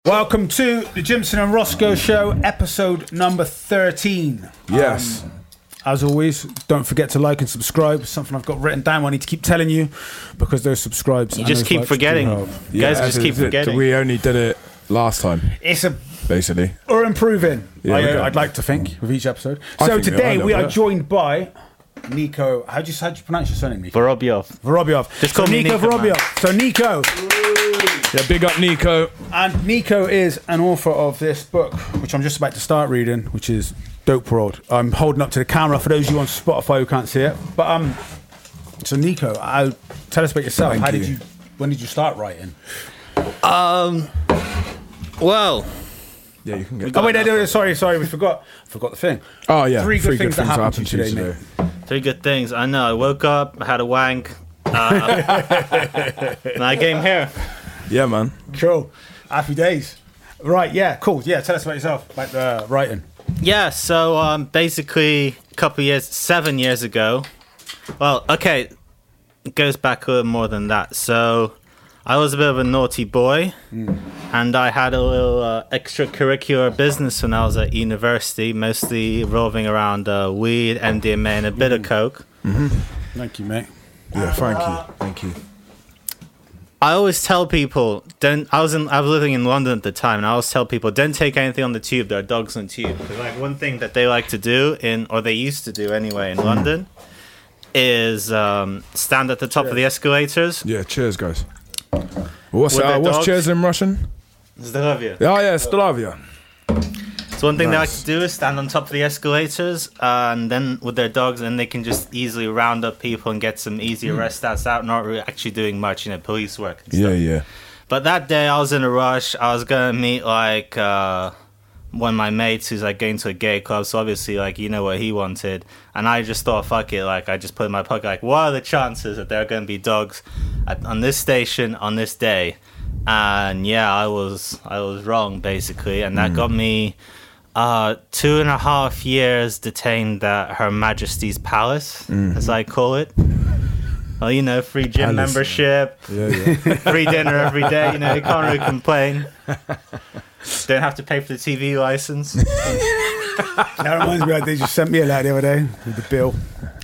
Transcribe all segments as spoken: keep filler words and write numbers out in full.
Welcome to the Jimson and Roscoe Show, episode number thirteen. Yes. Um, as always, don't forget to like and subscribe. Something I've got written down I need to keep telling you because those subscribes. You just keep forgetting. You Yeah, guys just keep forgetting. We only did it last time, It's a basically. we're improving. Yeah, I, okay. I'd like to think with each episode. I So think we today are, we are yeah. joined by Nico. How do you how do you pronounce your surname, Nico? Vorobyov. Vorobyov. Just call so me Nico Nico, man. Vorobyov. So Nico. Yeah, big up Nico. And Nico is an author of this book, which I'm just about to start reading, which is Dope World. I'm holding up to the camera for those of you on Spotify who can't see it. But um, so Nico, I, tell us about yourself. Thank How you. did you? When did you start writing? Um, well, Yeah, you can get. Oh wait, no, no, sorry, sorry, we forgot. Forgot the thing. Oh yeah, Three good things that happened to you to today, three good things. I know. I woke up, I had a wank, uh, and I came here. Yeah, man. Cool. Happy days. Right, yeah, cool. Yeah, tell us about yourself, about the writing. Yeah, so um, basically a couple years, seven years ago. Well, okay, it goes back a little more than that. So I was a bit of a naughty boy, Mm. and I had a little uh, extracurricular business when I was at university, mostly revolving around uh, weed, M D M A, and a bit of coke. Thank you, mate. Yeah, thank you, thank you. I always tell people, don't. I was in. I was living in London at the time, and I always tell people, don't take anything on the tube. There are dogs on the tube. Because like one thing that they like to do in, or they used to do anyway in London, is um, stand at the top of the escalators. Yeah, cheers, guys. What's With uh, their what's dogs? cheers in Russian? Zdravia. Oh yeah, Stalavia. So one thing they like Nice. to do is stand on top of the escalators, uh, and then with their dogs, and they can just easily round up people and get some easy arrest stats out, not really actually doing much, you know, police work and stuff. Yeah, yeah. But that day I was in a rush. I was gonna meet like uh, one of my mates who's like going to a gay club, so obviously like you know what he wanted, and I just thought fuck it, like I just put in my pocket like what are the chances that there are gonna be dogs at, on this station on this day? And yeah, I was I was wrong basically, and that got me uh, two and a half years detained at Her Majesty's Palace, as I call it. Well, you know, free gym Palace, membership, Yeah, yeah. free dinner every day. You know, you can't really complain. Don't have to pay for the T V license. That reminds me, they just sent me a letter the other day with the bill.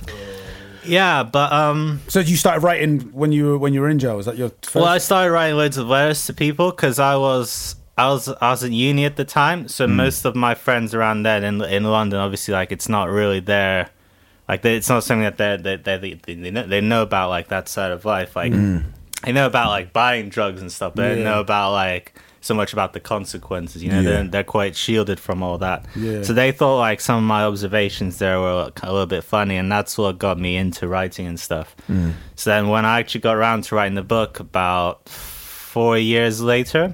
Yeah, but um, So you started writing when you were when you were in jail? Was that your first? well, I started writing loads of letters to people because I was I was I was at uni at the time, so most of my friends around then in in London, obviously, like it's not really there. Like they, it's not something that they they they they, they, know, they know about like that side of life. Like they know about like buying drugs and stuff, but they don't Yeah. know about like so much about the consequences. You know, Yeah. they're they're quite shielded from all that. Yeah. So they thought like some of my observations there were a little bit funny, and that's what got me into writing and stuff. So then when I actually got around to writing the book about four years later,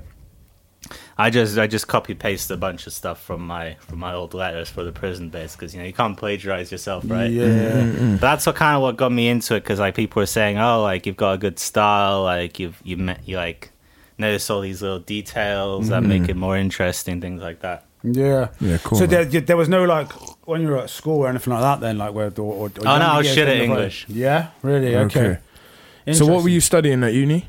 I just I just copy paste a bunch of stuff from my from my old letters for the prison base because you know you can't plagiarize yourself, right? Yeah. But that's what kind of what got me into it because like people were saying, oh, like you've got a good style, like you've you met you like notice all these little details that make it more interesting, things like that. Yeah. Yeah, cool, So man. there, there was no like when you were at school or anything like that. Then like where? Or, or, Oh, no, I was shit at English. English. Yeah. Really. Okay. Okay. So what were you studying at uni?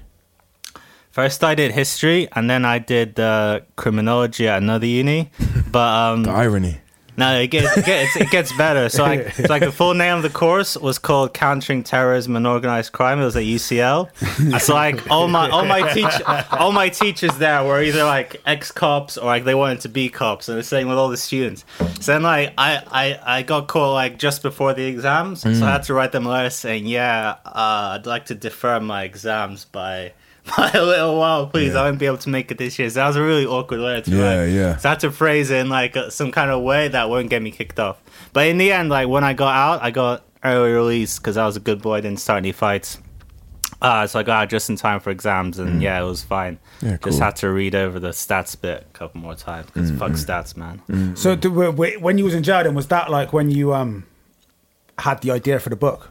First, I did history, and then I did uh, criminology at another uni. But um, The irony. no, it gets, it gets it gets better. So like, it's like the full name of the course was called Countering Terrorism and Organized Crime. It was at U C L. So like all my all my teach all my teachers there were either like ex cops or like they wanted to be cops, and they're saying with all the students. So then like I, I, I got caught like just before the exams, so I had to write them a letter saying, yeah, uh, I'd like to defer my exams by. By a little while, please. Yeah. I won't be able to make it this year. So that was a really awkward letter to Yeah, write. yeah. So I had to phrase it in like uh, some kind of way that won't get me kicked off. But in the end, like when I got out, I got early release because I was a good boy. I didn't start any fights. Uh, so I got out just in time for exams, and yeah, it was fine. Yeah, Just cool. had to read over the stats bit a couple more times because fuck stats, man. So do, w- w- when you was in jail, then was that like when you um had the idea for the book?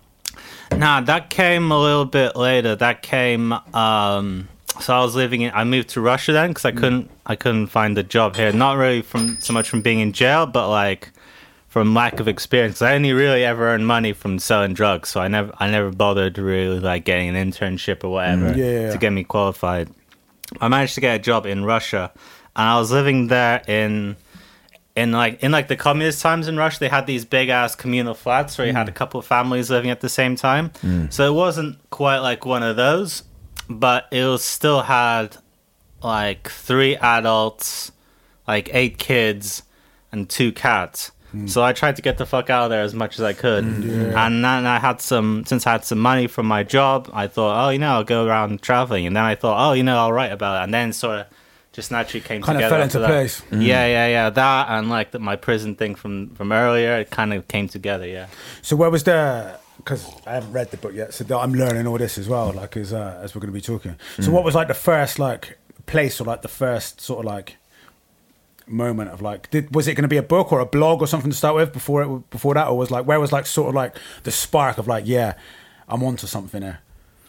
Nah, that came a little bit later. That came. Um, so I was living in. I moved to Russia then because I couldn't. I couldn't find a job here. Not really from so much from being in jail, but like from lack of experience. I only really ever earned money from selling drugs, so I never. I never bothered really like getting an internship or whatever Yeah. to get me qualified. I managed to get a job in Russia, and I was living there in in like in like the communist times in Russia. They had these big ass communal flats where you mm. had a couple of families living at the same time. Mm. So it wasn't quite like one of those, but it was still had like three adults, like eight kids, and two cats. Mm. So I tried to get the fuck out of there as much as I could. Mm, yeah. And then I had some, since I had some money from my job, I thought, oh, you know, I'll go around traveling. And then I thought, oh, you know, I'll write about it. And then sort of just naturally came kind together. Kind of fell into that. place. Mm. Yeah, yeah, yeah. That and like the, my prison thing from, from earlier, it kind of came together, yeah. So where was the, because I haven't read the book yet, so I'm learning all this as well, like as, uh, as we're going to be talking. So mm. what was like the first like place or like the first sort of like, moment of like, did was it going to be a book or a blog or something to start with before it before that, or was like where was like sort of like the spark of like, yeah, I'm onto something here?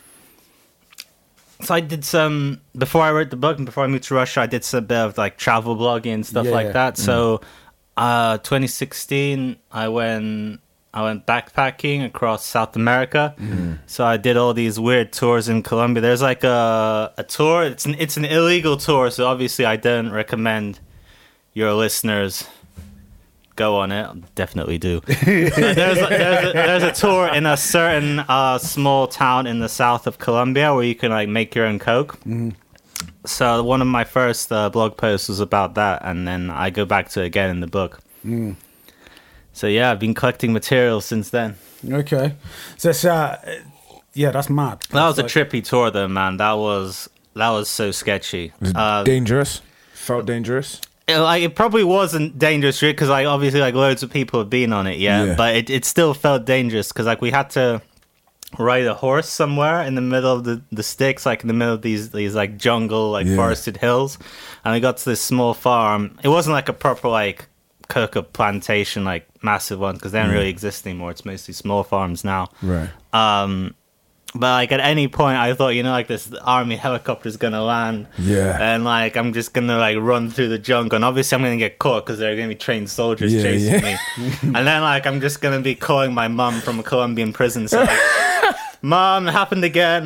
So I did some before I wrote the book and before I moved to Russia. I did some bit of like travel blogging and stuff yeah, like yeah. that. Mm. So, uh, twenty sixteen, I went I went backpacking across South America. Mm. So I did all these weird tours in Colombia. There's like a a tour. It's an it's an illegal tour, so obviously I don't recommend your listeners go on it. Definitely do. there's, a, there's, a, there's a tour in a certain uh, small town in the south of Colombia where you can like make your own coke. Mm. So one of my first uh, blog posts was about that, and then I go back to it again in the book. Mm. So yeah, I've been collecting material since then. Okay, so it's, uh, yeah, that's mad. That was like a trippy tour, though, man. That was that was so sketchy. Was uh, dangerous. Felt dangerous. It, like it probably wasn't dangerous because like obviously like loads of people have been on it, yeah. yeah. But it, it still felt dangerous because like we had to ride a horse somewhere in the middle of the, the sticks, like in the middle of these these like jungle like yeah. forested hills, and we got to this small farm. It wasn't like a proper like coca plantation, like massive ones, because they don't mm. really exist anymore. It's mostly small farms now. Right. Um, but like at any point, I thought, you know, like this army helicopter is gonna land. Yeah. And like I'm just gonna like run through the jungle, and obviously I'm gonna get caught because there are gonna be trained soldiers yeah, chasing yeah. me. And then like I'm just gonna be calling my mum from a Colombian prison. So like, Mom, it happened again.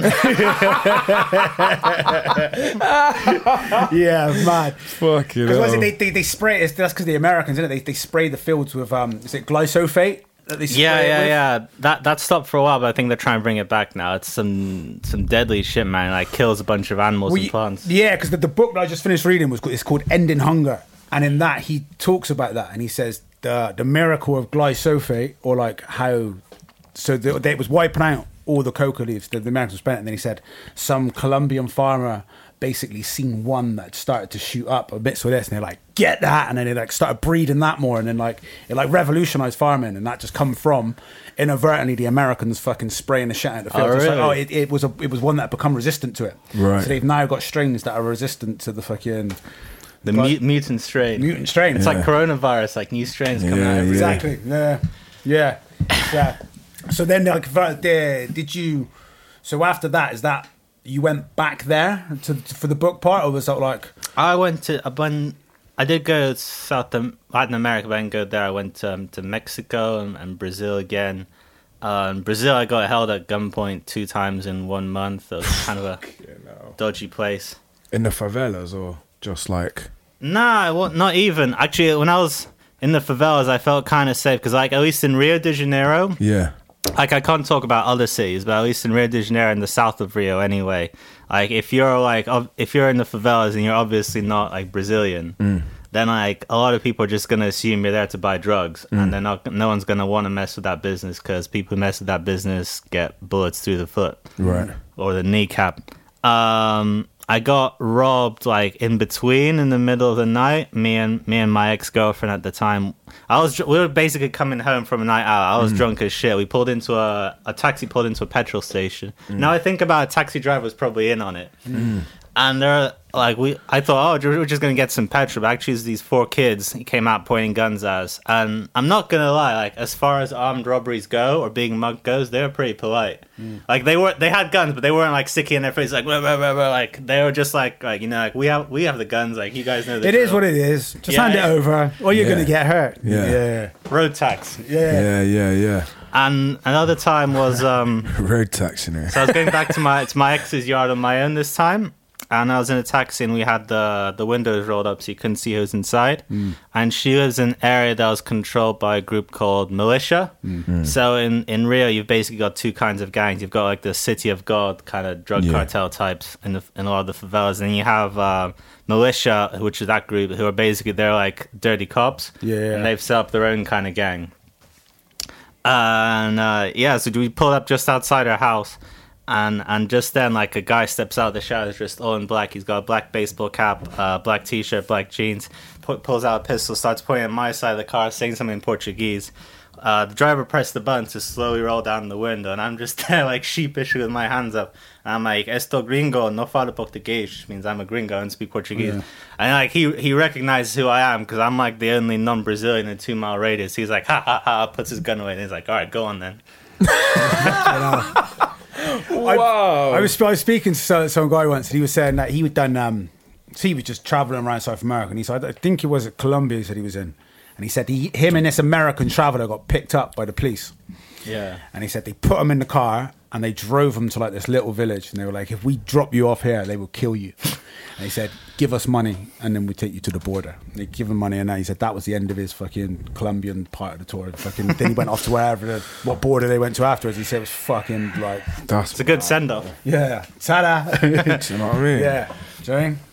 Yeah, mad. Fuck it. Because they, they they spray it. That's because the Americans, isn't it? They they spray the fields with um, is it glyphosate? That they yeah, yeah, with? yeah. That that stopped for a while, but I think they're trying to bring it back now. It's some some deadly shit, man. Like kills a bunch of animals well, and plants. Yeah, because the, the book that I just finished reading was it's called Ending Hunger, and in that he talks about that, and he says the the miracle of glyphosate, or like how so the, they, it was wiping out all the coca leaves that the Americans spent, and then he said some Colombian farmer basically seen one that started to shoot up a bit of this, and they're like, get that, and then they like started breeding that more, and then like it like revolutionized farming, and that just come from inadvertently the Americans fucking spraying the shit out of the field. Oh, really? Like, oh it, it was a it was one that had become resistant to it. Right. So they've now got strains that are resistant to the fucking the mu- mutant strain. Mutant strain. It's yeah. like coronavirus, like new strains yeah, coming out. Every yeah. Exactly. Yeah. Yeah. Yeah. So then, like, did you? So after that, is that you went back there to, to for the book part, or was that like? I went to when I did go to South Latin America, but I didn't go there. I went um, to Mexico and, and Brazil again. Uh, in Brazil, I got held at gunpoint two times in one month. It was kind of a yeah, no. dodgy place. In the favelas, or just like? Nah, well, not even. Actually, when I was in the favelas, I felt kind of safe because, like, at least in Rio de Janeiro, yeah. Like, I can't talk about other cities, but at least in Rio de Janeiro, in the south of Rio anyway, like, if you're, like, if you're in the favelas and you're obviously not, like, Brazilian, mm. then, like, a lot of people are just going to assume you're there to buy drugs, mm. and then not, no one's going to want to mess with that business because people who mess with that business get bullets through the foot. Right. Or the kneecap. Um... I got robbed like in between in the middle of the night. Me and me and my ex-girlfriend at the time. I was we were basically coming home from a night out. I was mm. drunk as shit. We pulled into a a taxi pulled into a petrol station. Mm. Now I think about it, a taxi driver was probably in on it. Mm. And they're like we I thought, oh, we're just gonna get some petrol. But actually, it's these four kids came out pointing guns at us. And I'm not gonna lie, like as far as armed robberies go or being mugged goes, they were pretty polite. Mm. Like they were, they had guns, but they weren't like sticky in their face, like blah, blah, blah, blah. Like they were just like, like you know, like we have we have the guns. Like you guys know. The it drill. is what it is. Just yeah, hand it over, or you're yeah. gonna get hurt. Yeah. yeah. Road tax. Yeah, Yeah. yeah, yeah. And another time was um road tax, you know. So I was going back to my to my ex's yard on my own this time. and I was in a taxi, and we had the the windows rolled up so you couldn't see who was inside. Mm. And she lives in an area that was controlled by a group called Militia. Mm. So in, in Rio, you've basically got two kinds of gangs. You've got like the City of God kind of drug Yeah. cartel types in, the, in a lot of the favelas. And you have uh, Militia, which is that group, who are basically, they're like dirty cops. Yeah. And they've set up their own kind of gang. And uh, yeah, so we pulled up just outside our house. And and just then, like, a guy steps out of the shadows dressed all in black. He's got a black baseball cap, uh, black T-shirt, black jeans, pu- pulls out a pistol, starts pointing at my side of the car, saying something in Portuguese. Uh, the driver pressed the button to slowly roll down the window, and I'm just there, like, sheepishly with my hands up. And I'm like, esto gringo, no falo português, which means I'm a gringo and speak Portuguese. Yeah. And, like, he he recognizes who I am, because I'm, like, the only non-Brazilian in a two-mile radius. He's like, ha, ha, ha, puts his gun away, and he's like, all right, go on, then. Wow. I was, I was speaking to some, some guy once, and he was saying that he had done. Um, so he was just traveling around South America, and he said, I think it was at Colombia. He said he was in, and he said he, him and this American traveler got picked up by the police. Yeah. And he said they put him in the car and they drove him to like this little village, and they were like, if we drop you off here, they will kill you. And he said, give us money and then we take you to the border. And they give him money, and then he said that was the end of his fucking Colombian part of the tour. Fucking then he went off to wherever the, what border they went to afterwards. He said it was fucking like, That's It's a good send-off. yeah, ta-da. Do you know what I mean? Yeah. Do you know what I mean?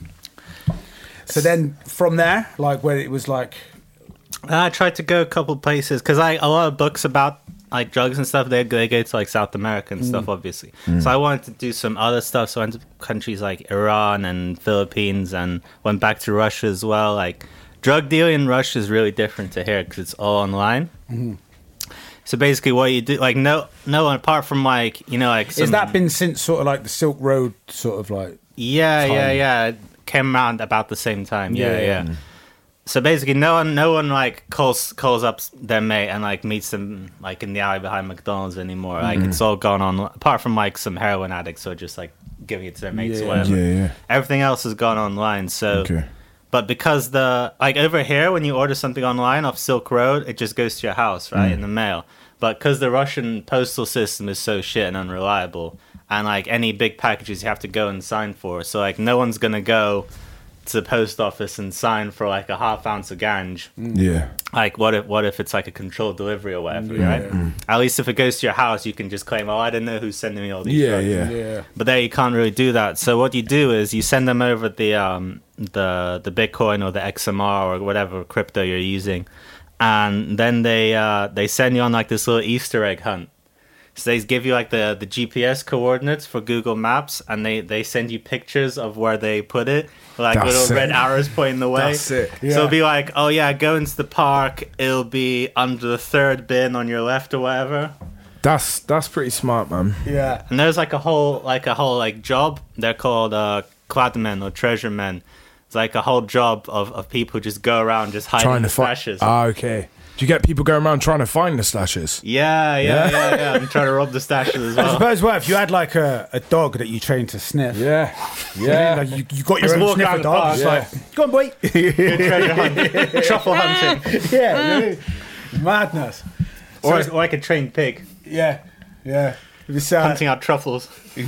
So then from there, like where it was like, I tried to go a couple places because I a lot of books about like drugs and stuff. They they go to like South America and stuff, obviously. So I wanted to do some other stuff. So I went to countries like Iran and Philippines, and went back to Russia as well. Like drug dealing in Russia is really different to here because it's all online. So basically, what you do, like no no one apart from like you know like some, has that been since sort of like the Silk Road sort of like? yeah yeah time? yeah it came around about the same time. Yeah Yeah, yeah. yeah. So basically, no one, no one like calls calls up their mate and like meets them like in the alley behind McDonald's anymore. Like it's all gone on. Apart from like some heroin addicts who are just like giving it to their mates Yeah. or whatever. Yeah, yeah. Everything else has gone online. So, Okay. but because the like over here, when you order something online off Silk Road, it just goes to your house, right, in the mail. But because the Russian postal system is so shit and unreliable, and like any big packages you have to go and sign for, so like no one's gonna go to the post office and sign for like a half ounce of ganj. Yeah. Like what if what if it's like a controlled delivery or whatever, Yeah. right? At least if it goes to your house, you can just claim, oh, I didn't know who's sending me all these Yeah, drugs. yeah. Yeah. But there you can't really do that. So what you do is you send them over the um the the Bitcoin or the X M R or whatever crypto you're using, and then they uh they send you on like this little Easter egg hunt. So they give you like the, the G P S coordinates for Google Maps, and they, they send you pictures of where they put it, like That's little sick. red arrows pointing the way. That's sick. Yeah. So it'll be like, oh yeah, go into the park. It'll be under the third bin on your left or whatever. That's that's pretty smart, man. Yeah. And there's like a whole like a whole like job. They're called uh, cladmen or treasure men. It's like a whole job of, of people who just go around just hiding Trying the to find. stashes. Ah, okay. Do you get people going around trying to find the stashes? yeah, yeah, yeah, yeah. I'm trying to rob the stashes as I well. suppose what if you had like a, a dog that you trained to sniff? Yeah. Like you, you got your Just own walk sniffer around the dog. park, It's yeah. like, go on, boy. Treasure hunt, truffle hunting, yeah, yeah. Madness. or, So- or like a trained pig yeah, yeah. It was, uh, hunting out truffles.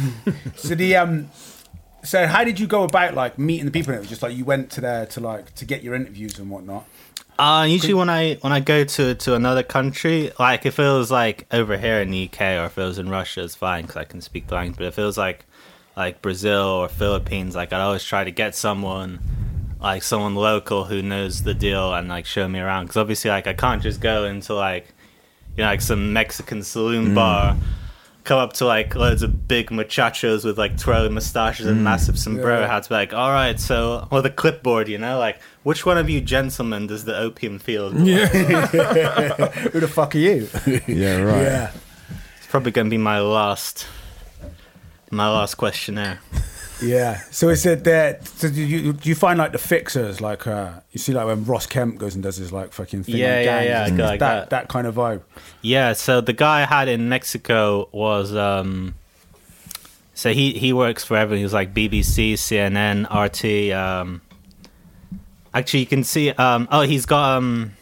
so the um, so how did you go about like meeting the people? It was just like you went to there to like to get your interviews and whatnot. Uh, usually when I when I go to, to another country, like if it was like over here in the U K or if it was in Russia, it's fine because I can speak the language. But if it was like like Brazil or Philippines, like I'd always try to get someone like someone local who knows the deal and like show me around. Because obviously, like I can't just go into like you know like some Mexican saloon bar, come up to like loads of big muchachos with like twirly mustaches and massive sombrero Yeah. hats. Be like, all right, so with a clipboard, you know, like which one of you gentlemen does the opium field? Yeah. Who the fuck are you? yeah. Right. Yeah. It's probably gonna be my last, my last questionnaire. Yeah. So is it that? So do you do you find like the fixers like uh you see like when Ross Kemp goes and does his like fucking thing Yeah, on yeah, gangs, yeah, it's go like that, that. that kind of vibe. Yeah, so the guy I had in Mexico was, um, so he, he works for everything. He was like B B C, C N N, R T. Um, actually, you can see, um, oh, he's got, um,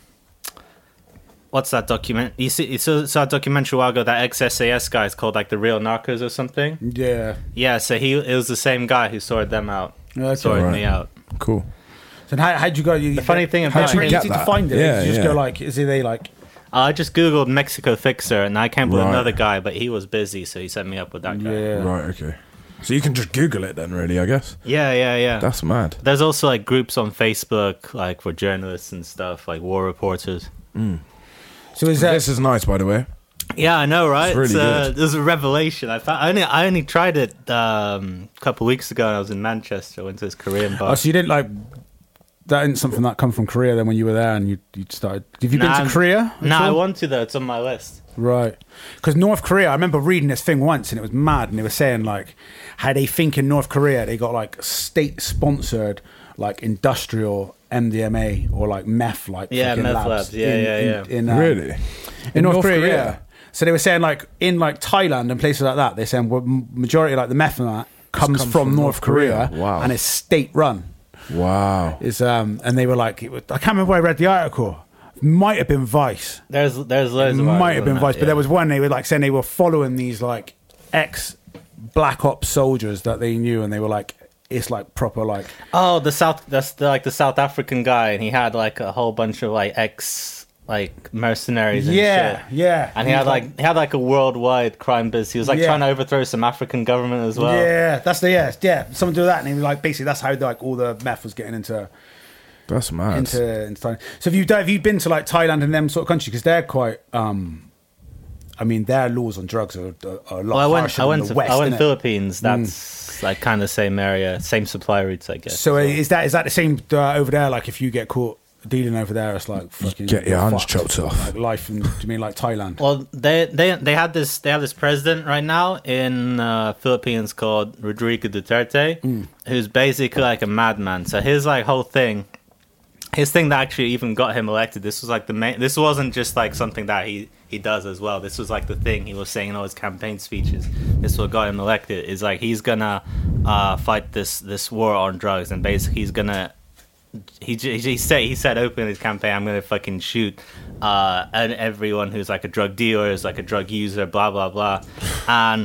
what's that document? You see, you saw, saw a documentary a while ago, that ex S A S guy is called like The Real Narcos or something. Yeah. Yeah, so he it was the same guy who sorted them out. Okay. sorted Right. me out. Cool. So how how'd you go? You, The funny thing how about did you it- easy Get to that. find it? Yeah, you just yeah. go like, is it they like? I just googled Mexico Fixer, and I came up with Right. another guy, but he was busy, so he set me up with that guy. Yeah. Right. Okay. So you can just Google it then, really. I guess Yeah, yeah, yeah. that's mad. There's also like groups on Facebook, like for journalists and stuff, like war reporters. So is that? This is nice, by the way. Yeah, I know, right? It's really uh, good. It was a revelation. I found. I only, I only tried it um, a couple of weeks ago, and I was in Manchester. I went to this Korean bar. Oh, so you didn't like. That isn't something that come from Korea. Then when you were there and you you started. Have you Nah, been I'm- to Korea? at No, I all? want to though. It's on my list. Right. Because North Korea, I remember reading this thing once and it was mad. And they were saying, like, how they think in North Korea they got, like, state sponsored, like, industrial M D M A or, like, meth, like, Yeah, fucking meth labs. labs. Yeah, in, yeah, in- yeah. In, um, Really? In, North, Korea, yeah. So they were saying, like, in, like, Thailand and places like that, they're saying, well, m- majority, like, the meth and that comes come from, from North, North Korea. Korea. Wow. And it's state run. Wow. Is um, And they were like, it was, I can't remember where I read the article. Might have been Vice. There's there's loads It of might articles have been on Vice, that, but there yeah. was one they were like saying they were following these like ex Black Ops soldiers that they knew, and they were like, it's like proper like Oh, the South. That's the, like the South African guy, and he had like a whole bunch of like ex like mercenaries. And yeah, shit. yeah, And he had like he had like a worldwide crime biz. He was like Yeah. trying to overthrow some African government as well. yeah, that's the yeah, yeah. Someone do that, and he was like basically that's how like all the meth was getting into That's mad. into, into Thailand. So have you have you been to like Thailand and them sort of countries because they're quite um. I mean, their laws on drugs are, are, are a lot Well, I went harsher I than went the to West, I went innit? Philippines. That's like kind of same area, same supply routes, I guess. So as uh, well. is that is that the same uh, over there? Like if you get caught dealing over there, it's like fucking get your hands fucked. chopped off. Like life, and do you mean like Thailand? Well, they they they had this they have this president right now in uh, Philippines called Rodrigo Duterte, Mm. who's basically like a madman. So his like whole thing, his thing that actually even got him elected. This was like the main. This wasn't just like something that he he does as well. This was like the thing he was saying in all his campaign speeches. This is what got him elected. Is like he's gonna uh, fight this this war on drugs, and basically he's gonna. He, j- he said he said open his campaign, I'm gonna fucking shoot uh and everyone who's like a drug dealer, is like a drug user, blah blah blah. And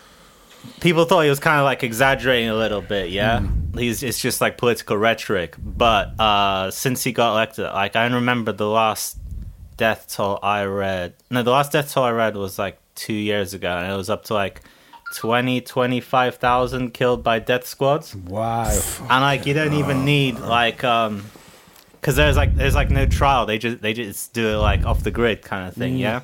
people thought he was kind of like exaggerating a little bit, yeah. He's it's just like political rhetoric. But uh since he got elected, like I remember the last death toll I read. No, the last death toll I read was like two years ago, and it was up to like twenty, twenty-five thousand killed by death squads. Wow. And like you don't even need like um because there's like there's like no trial, they just they just do it like off the grid kind of thing. Yeah,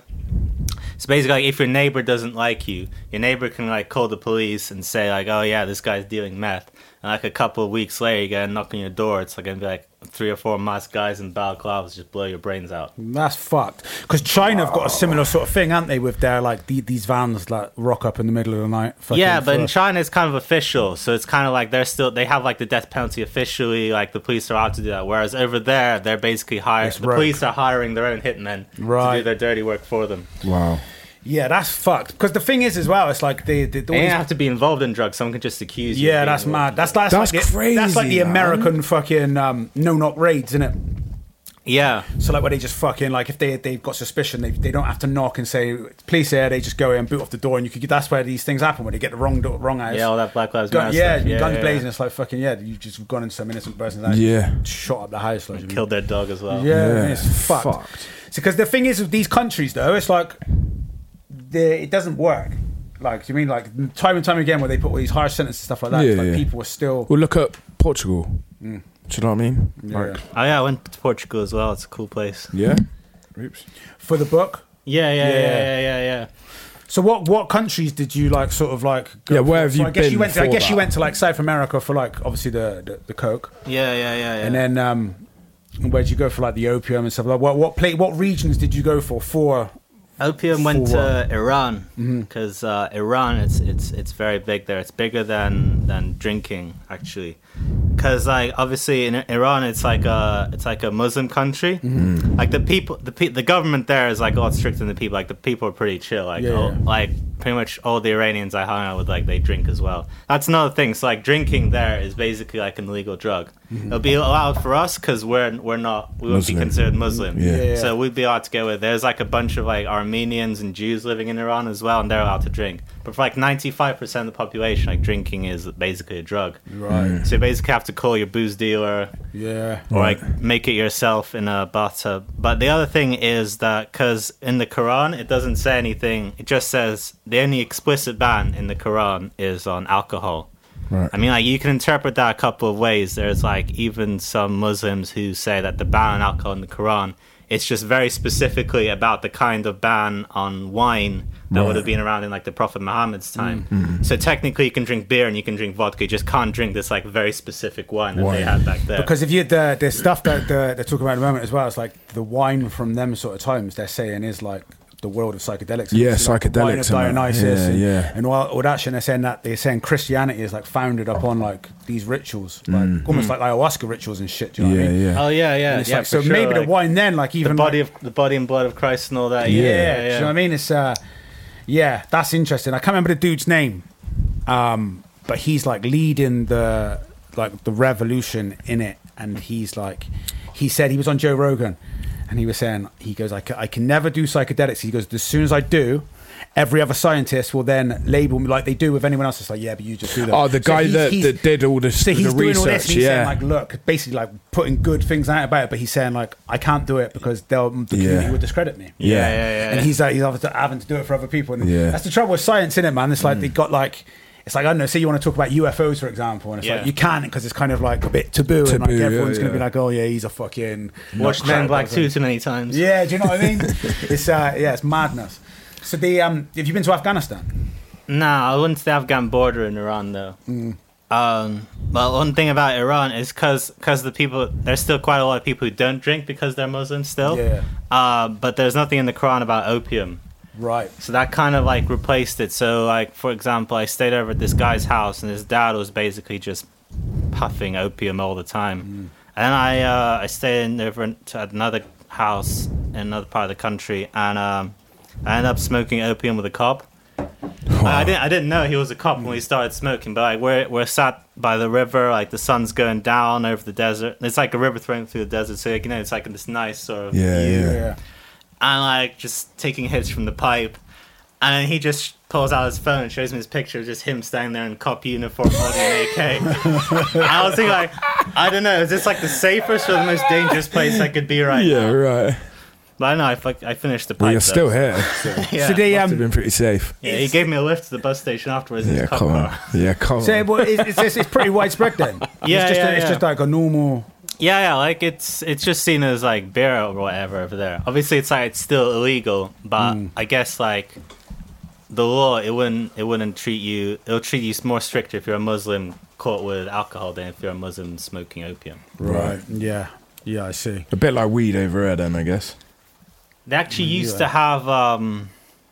so basically like if your neighbor doesn't like you, your neighbor can like call the police and say like, oh yeah, this guy's dealing meth, and like a couple of weeks later you get a knock on your door, it's like gonna be like three or four masked guys in balaclavas just blow your brains out. That's fucked. Because China have got a similar sort of thing, haven't they? With their like the, these vans that rock up in the middle of the night. fucking Yeah, but in for- China it's kind of official, so it's kind of like they're still they have like the death penalty officially, like the police are allowed to do that. Whereas over there, they're basically hiring It's the rogue. police are hiring their own hitmen to Right. do their dirty work for them. Wow. yeah, that's fucked. Because the thing is, as well, it's like the the. the They don't have to be involved in drugs. Someone can just accuse you. yeah, of being that's involved mad. in That's drugs. that's, That's like the, that's like the crazy, man. American fucking um, no knock raids, isn't it? yeah. So like where they just fucking like if they they've got suspicion, they they don't have to knock and say police here. They just go in and boot off the door, and you could. That's where these things happen when they get the wrong door, wrong house. Yeah, all that Black Lives Gun, Matter yeah, stuff. Yeah, guns yeah, blazing. yeah. It's like fucking yeah. You just gone into some innocent person's house. Yeah. Shot up the house. Like, Killed their dog as well. Yeah, it's fucked. Fucked. Because the thing is with these countries, though, it's like the, it doesn't work. Like, you mean like time and time again where they put all these harsh sentences and stuff like that? Yeah, it's like yeah. people are still. Well, look at Portugal. Do you know what I mean? Yeah. Like, Oh yeah, I went to Portugal as well. It's a cool place. yeah. Oops. For the book. Yeah, yeah, Yeah. yeah, yeah, yeah, yeah. So what what countries did you like sort of like? Go Yeah, where for? have So you I guess been you went. To, I for guess you that? went to like South America for like obviously the the, the coke, Yeah, yeah, yeah, yeah. and then um, where did you go for like the opium and stuff? Like what what play what regions did you go for for? Opium went For to Iran because uh, Iran it's it's it's very big there. It's bigger than than drinking actually, because like obviously in Iran it's like a it's like a Muslim country. Like the people the pe- the government there is like a lot stricter than the people. Like the people are pretty chill. Like Yeah, oh, yeah. like pretty much all the Iranians I hung out with, like, they drink as well. That's another thing. So, like, drinking there is basically like an illegal drug. Mm-hmm. It'll be allowed for us because we're we're not we wouldn't be considered Muslim. Yeah. Yeah, yeah. So we'd be allowed to get with. There's like a bunch of like Armenians and Jews living in Iran as well, and they're allowed to drink. But for like ninety-five percent of the population, like drinking is basically a drug. Right. So you basically have to call your booze dealer. Yeah. Or like make it yourself in a bathtub. But the other thing is that because in the Quran it doesn't say anything. It just says the only explicit ban in the Quran is on alcohol. Right. I mean, like, you can interpret that a couple of ways. There's like even some Muslims who say that the ban on alcohol in the Quran, it's just very specifically about the kind of ban on wine that Right. would have been around in like the Prophet Muhammad's time. Mm-hmm. So technically you can drink beer and you can drink vodka. You just can't drink this like very specific wine that Wine. they had back there. Because if you the the stuff that the, they're talking about at the moment as well, it's like the wine from them sort of times they're saying is like the world of psychedelics. Yeah, It's like the wine of psychedelics and that. Dionysus Yeah, and, yeah. and all, all that shit. And they're saying that they're saying Christianity is like founded upon like these rituals, like almost like ayahuasca rituals and shit. Do you know Yeah, what I mean? yeah. Oh yeah, yeah, And it's yeah. like, for so sure, maybe like, the wine then, like the even body like, of the body and blood of Christ and all that. yeah, Yeah, yeah, yeah. Do you know what I mean? It's uh, yeah, that's interesting. I can't remember the dude's name, um, but he's like leading the like the revolution in it, and he's like, he said he was on Joe Rogan, and he was saying he goes, I can, I can never do psychedelics. He goes, as soon as I do, every other scientist will then label me like they do with anyone else. It's like, yeah, but you just do that. Oh, the So guy he's- that, he's- that did all this, so he's the doing research. all this, and he's yeah. saying like, look, basically like putting good things out about it, but he's saying like, I can't do it because they'll the community Yeah. would discredit me. Yeah, Yeah. yeah, yeah. And he's like, he's having to, having to do it for other people. And Yeah. that's the trouble with science, isn't it, man? It's like they got like, it's like, I don't know, say you want to talk about U F Os, for example, and it's Yeah. like, you can't because it's kind of like a bit taboo, and like Taboo, everyone's yeah, going to be yeah. like, oh yeah, he's a fucking... Watched Men in Black two too many times. Yeah, do you know what I mean? It's, uh, yeah, it's madness. So the, um, have you been to Afghanistan? Nah, I went to the Afghan border in Iran though. Um, well, one thing about Iran is because because the people there's still quite a lot of people who don't drink because they're Muslims still. Yeah. Uh, but there's nothing in the Quran about opium. Right. So that kind of like replaced it. So like for example, I stayed over at this guy's house, and his dad was basically just puffing opium all the time. And then I uh, I stayed in over at another house in another part of the country, and um, I ended up smoking opium with a cop. I didn't I didn't know he was a cop when we started smoking, but like we're we're sat by the river, like the sun's going down over the desert. It's like a river flowing through the desert, so like, you know, it's like this nice sort of Yeah, view. yeah. Yeah. And like just taking hits from the pipe, and then he just pulls out his phone and shows me his picture of just him standing there in cop uniform holding an A K. And I was thinking like, I don't know, is this like the safest or the most dangerous place I could be right Yeah, now? right. But I know I, fuck- I finished the pipe. Well, you're though. still here. So Yeah. So they, must have um, been pretty safe. Yeah, he gave me a lift to the bus station afterwards. in Yeah, his cop come on. car. Yeah, come on. so well, it's, it's, it's pretty widespread then. Yeah, it's just, yeah, a, it's yeah. just like a normal... Yeah, yeah, like it's it's just seen as like beer or whatever over there. Obviously, it's like it's still illegal, but Mm. I guess like the law, it wouldn't it wouldn't treat you. It'll treat you more stricter if you're a Muslim caught with alcohol than if you're a Muslim smoking opium. Right. Yeah. Yeah, I see. A bit like weed over here, then, I guess. They actually used Yeah. to have. Um,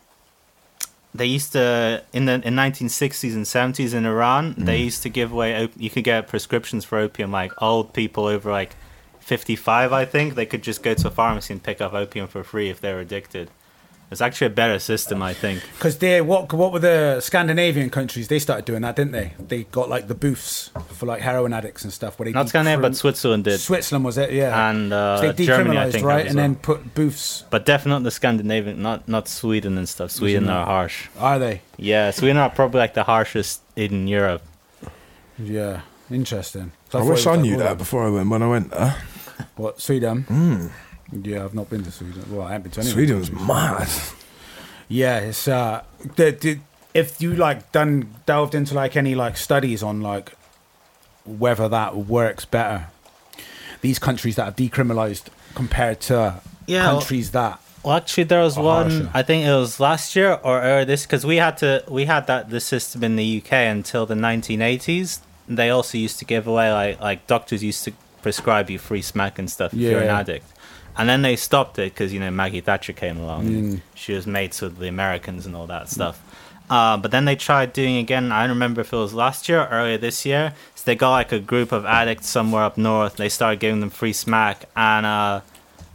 they used to in the in nineteen sixties and seventies in Iran. They used to give away. Op- you could get prescriptions for opium. Like old people over like fifty-five, I think, they could just go to a pharmacy and pick up opium for free if they were addicted. It's actually a better system, I think. Because they what what were the Scandinavian countries? They started doing that, didn't they? They got like the booths for like heroin addicts and stuff. Where they Not Scandinavia, but decrim- Switzerland did, Switzerland was it? Yeah. and uh, So they Germany, I decriminalized, think, right, as and well. then put booths. But definitely not the Scandinavian, not not Sweden and stuff. Sweden not? are harsh. Are they? Yeah, Sweden are probably like the harshest in Europe. Yeah. Interesting. So I thought wish it was I like knew all that that. before I went. When I went there, What, Sweden? mm, Yeah, I've not been to Sweden. Well, I haven't been to any. Sweden was mad. Yeah, it's uh, the, the, if you like done delved into like any like studies on like whether that works better, these countries that have decriminalized compared to Yeah, well- countries that Well, actually, there was Or one. harsher. I think it was last year or earlier this, because we had to we had that the system in the U K until the nineteen eighties. They also used to give away like like doctors used to prescribe you free smack and stuff if you're an Yeah. addict, and then they stopped it because you know Maggie Thatcher came along. And Mm. she was mates with the Americans and all that stuff. Uh, but then they tried doing again. I don't remember if it was last year or earlier this year. So they got like a group of addicts somewhere up north. They started giving them free smack, and uh,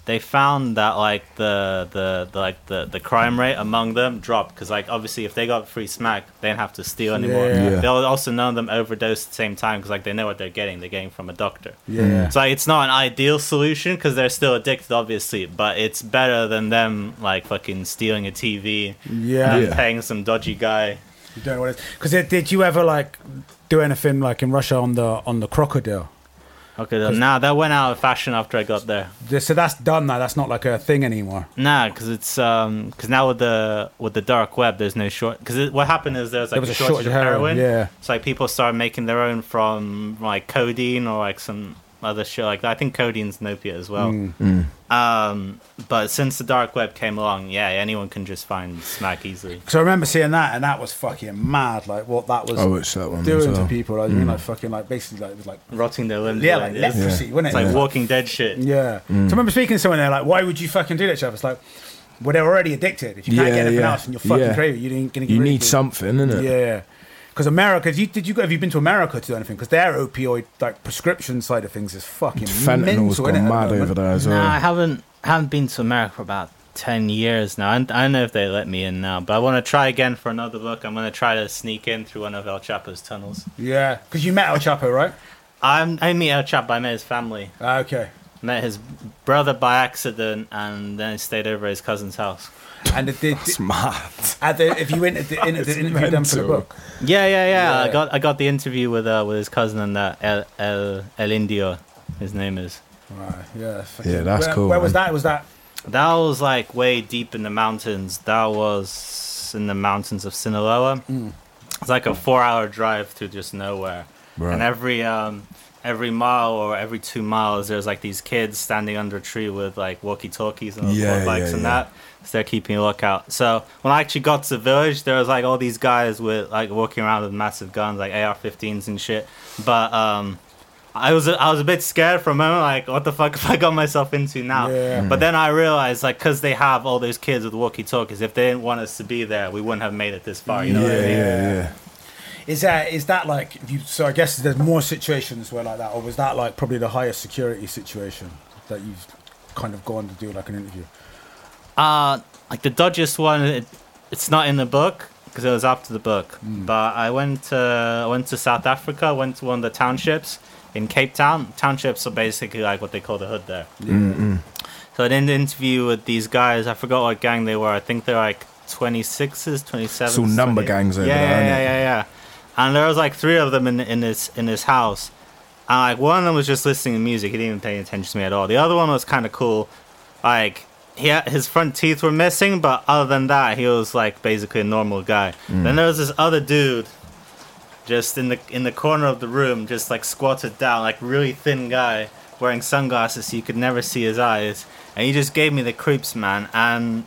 they found that like the the, the like the, the crime rate among them dropped because like obviously if they got free smack they didn't have to steal anymore. Yeah. Yeah. They'll also none of them overdose at the same time because like they know what they're getting. They're getting from a doctor. Yeah. So like, it's not an ideal solution because they're still addicted, obviously, but it's better than them like fucking stealing a T V Yeah. and Yeah. paying some dodgy guy. You don't know what it is. Because did you ever like do anything like in Russia on the on the crocodile? Okay, then, nah, that went out of fashion after I got there. So that's done now. That's not like a thing anymore. Nah, because it's um, because now with the with the dark web, there's no short. Because what happened is there's like There was a a shortage, shortage of of heroin, heroin. yeah. So like people started making their own from like codeine or like some other shit like that. I think codeine's an opiate as well. Mm. Um, but since the dark web came along, yeah, anyone can just find smack easily. Because I remember seeing that, and that was fucking mad. Like what that was Oh, it's that one. doing as well. to people. I mean, like fucking like basically like it was like Rotting their limbs. yeah, away. like it's, leprosy, wasn't it? it's like It was Walking Dead shit. Yeah. So I remember speaking to someone there, like, why would you fucking do that stuff? It's like, well, they're already addicted. If you can't Yeah, get anything yeah. else and you're fucking Yeah. crazy, you ain't gonna get You rid of need it. something, innit? Yeah. Because America, you, did you go, have you been to America to do anything? Because their opioid like prescription side of things is fucking Fentanyl's mental, gone innit, at mad the over moment? there as No, well. I haven't haven't been to America for about ten years now. I, I don't know if they let me in now, but I want to try again for another book. I'm going to try to sneak in through one of El Chapo's tunnels. Yeah. Because you met El Chapo, right? I'm, I meet El Chapo. I met his family. Ah, okay. Met his brother by accident, and then I stayed over at his cousin's house. And did, did, It's mad. had the, if you went to the, in, the interview done for the mental. book? Yeah, yeah, yeah. Yeah. I got I got the interview with uh, with his cousin and that El El El Indio, his name is. Right. Yeah. fucking- Yeah, that's where, cool, Where was man. that? Was that? That was like way deep in the mountains. That was in the mountains of Sinaloa. Mm. It's like a four-hour drive through just nowhere. Right. And every um, every mile or every two miles, there's like these kids standing under a tree with like walkie-talkies and Yeah, bikes yeah, and yeah. that. So they're keeping a lookout. So when I actually got to the village, there was like all these guys with like walking around with massive guns, like A R fifteens and shit. But um, I was I was a bit scared for a moment, like what the fuck have I got myself into now? Yeah. But then I realized, like, because they have all those kids with walkie-talkies, if they didn't want us to be there, we wouldn't have made it this far. You know yeah, what I mean? yeah, yeah. Is that is that like? If you, so I guess there's more situations where like that, or was that like probably the highest security situation that you've kind of gone to do like an interview? Uh, like the dodgiest one, it, it's not in the book because it was after the book. Mm. But I went to I went to South Africa. Went to one of the townships in Cape Town. Townships are basically like what they call the hood there. Mm-mm. So I did an interview with these guys. I forgot what gang they were. I think they're like twenty-sixes, twenty-sevens. It's all number twenty gangs over yeah, there, Yeah, innit? yeah, yeah, yeah. And there was like three of them in in this in this house. And like one of them was just listening to music. He didn't even pay attention to me at all. The other one was kind of cool. Like he had, his front teeth were missing, but other than that, he was like basically a normal guy. Mm. Then there was this other dude, just in the in the corner of the room, just like squatted down, like really thin guy wearing sunglasses, so you could never see his eyes. And he just gave me the creeps, man. And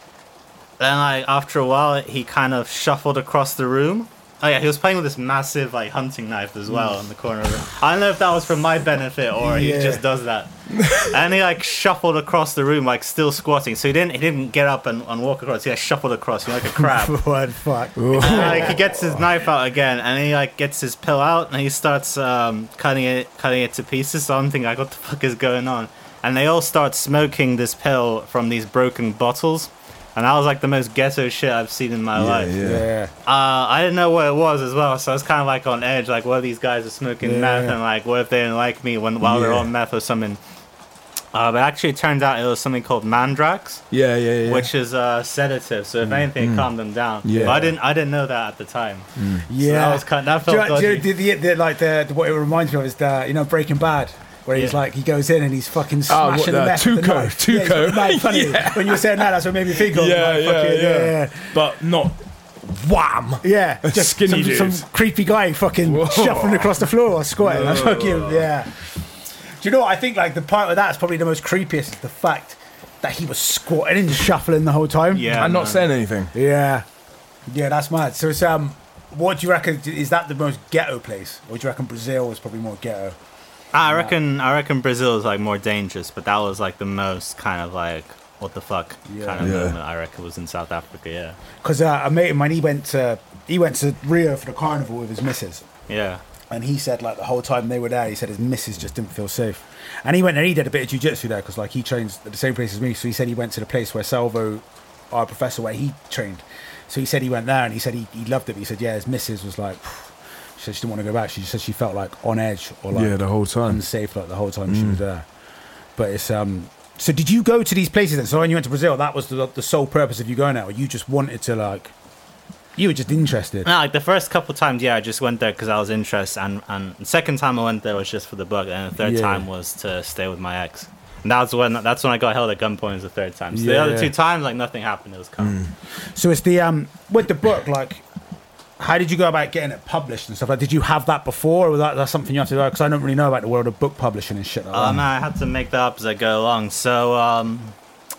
then like after a while, he kind of shuffled across the room. Oh yeah, he was playing with this massive like hunting knife as well in the corner of it. I don't know if that was for my benefit or he Yeah. just does that. And he like shuffled across the room, like still squatting. So he didn't he didn't get up and, and walk across. He like shuffled across, you know, like a crab. What fuck? And, like he gets his knife out again, and he like gets his pill out, and he starts um, cutting it, cutting it to pieces. So I'm thinking, like, what the fuck is going on? And they all start smoking this pill from these broken bottles, and that was like the most ghetto shit I've seen in my Yeah, life. yeah. Yeah. Uh, I didn't know what it was as well, so I was kind of like on edge, like, what if these guys are smoking Yeah. meth, and like, what if they didn't like me when while they're Yeah. on meth or something? Uh, but actually, it turned out it was something called Mandrax, Yeah, yeah, yeah. which is a sedative. So if anything, it calmed them down. Yeah. But I didn't, I didn't know that at the time. Yeah. So that was kind. That Do you felt know- do you know, dodgy. the, the, the, like the, what it reminds me of is the you know Breaking Bad. Where he's Yeah. like, he goes in and he's fucking Oh, what, smashing the the meth with the Tuco, knife. Yeah, it's Tuco. mad funny. Yeah. When you were saying that, that's what made me think of. yeah, like, yeah, fucking- yeah, yeah. But not wham. Yeah, A just skinny some, dude. some creepy guy fucking Whoa. shuffling across the floor or squatting. That's Whoa. fucking, yeah. Do you know what? I think like the part of that's probably the most creepiest is the fact that he was squatting and shuffling the whole time. Yeah, I'm not man. saying anything. Yeah. Yeah, that's mad. So it's, um, what do you reckon? Is that the most ghetto place? Or do you reckon Brazil was probably more ghetto? I reckon. I reckon Brazil is like more dangerous, but that was like the most kind of like what the fuck Yeah. kind of Yeah. moment. I reckon was in South Africa. Yeah, Because uh, a mate of mine, he went to he went to Rio for the carnival with his missus, yeah. And he said, like, the whole time they were there, he said his missus just didn't feel safe. And he went and he did a bit of jiu-jitsu there because, like, he trains at the same place as me. So he said he went to the place where Salvo, our professor, where he trained. So he said he went there and he said he, he loved it. But he said, yeah, his missus was like, she said she didn't want to go back. She just said she felt, like, on edge or, like, yeah, the whole time. unsafe, like, the whole time mm. she was there. But it's, um... So did you go to these places then? So when you went to Brazil, that was the, the sole purpose of you going there? Or you just wanted to, like... You were just interested. No, like the first couple of times, yeah, I just went there because I was interested, and and the second time I went there was just for the book, and the third Yeah. time was to stay with my ex. And that was when that's when I got held at gunpoint. Was the third time. So the Yeah, other yeah. two times, like nothing happened. It was calm. So it's the um with the book, like, how did you go about getting it published and stuff? Like, did you have that before, or was that that's something you have to do? Because I don't really know about the world of book publishing and shit like that. Um, I had to make that up as I go along. So um,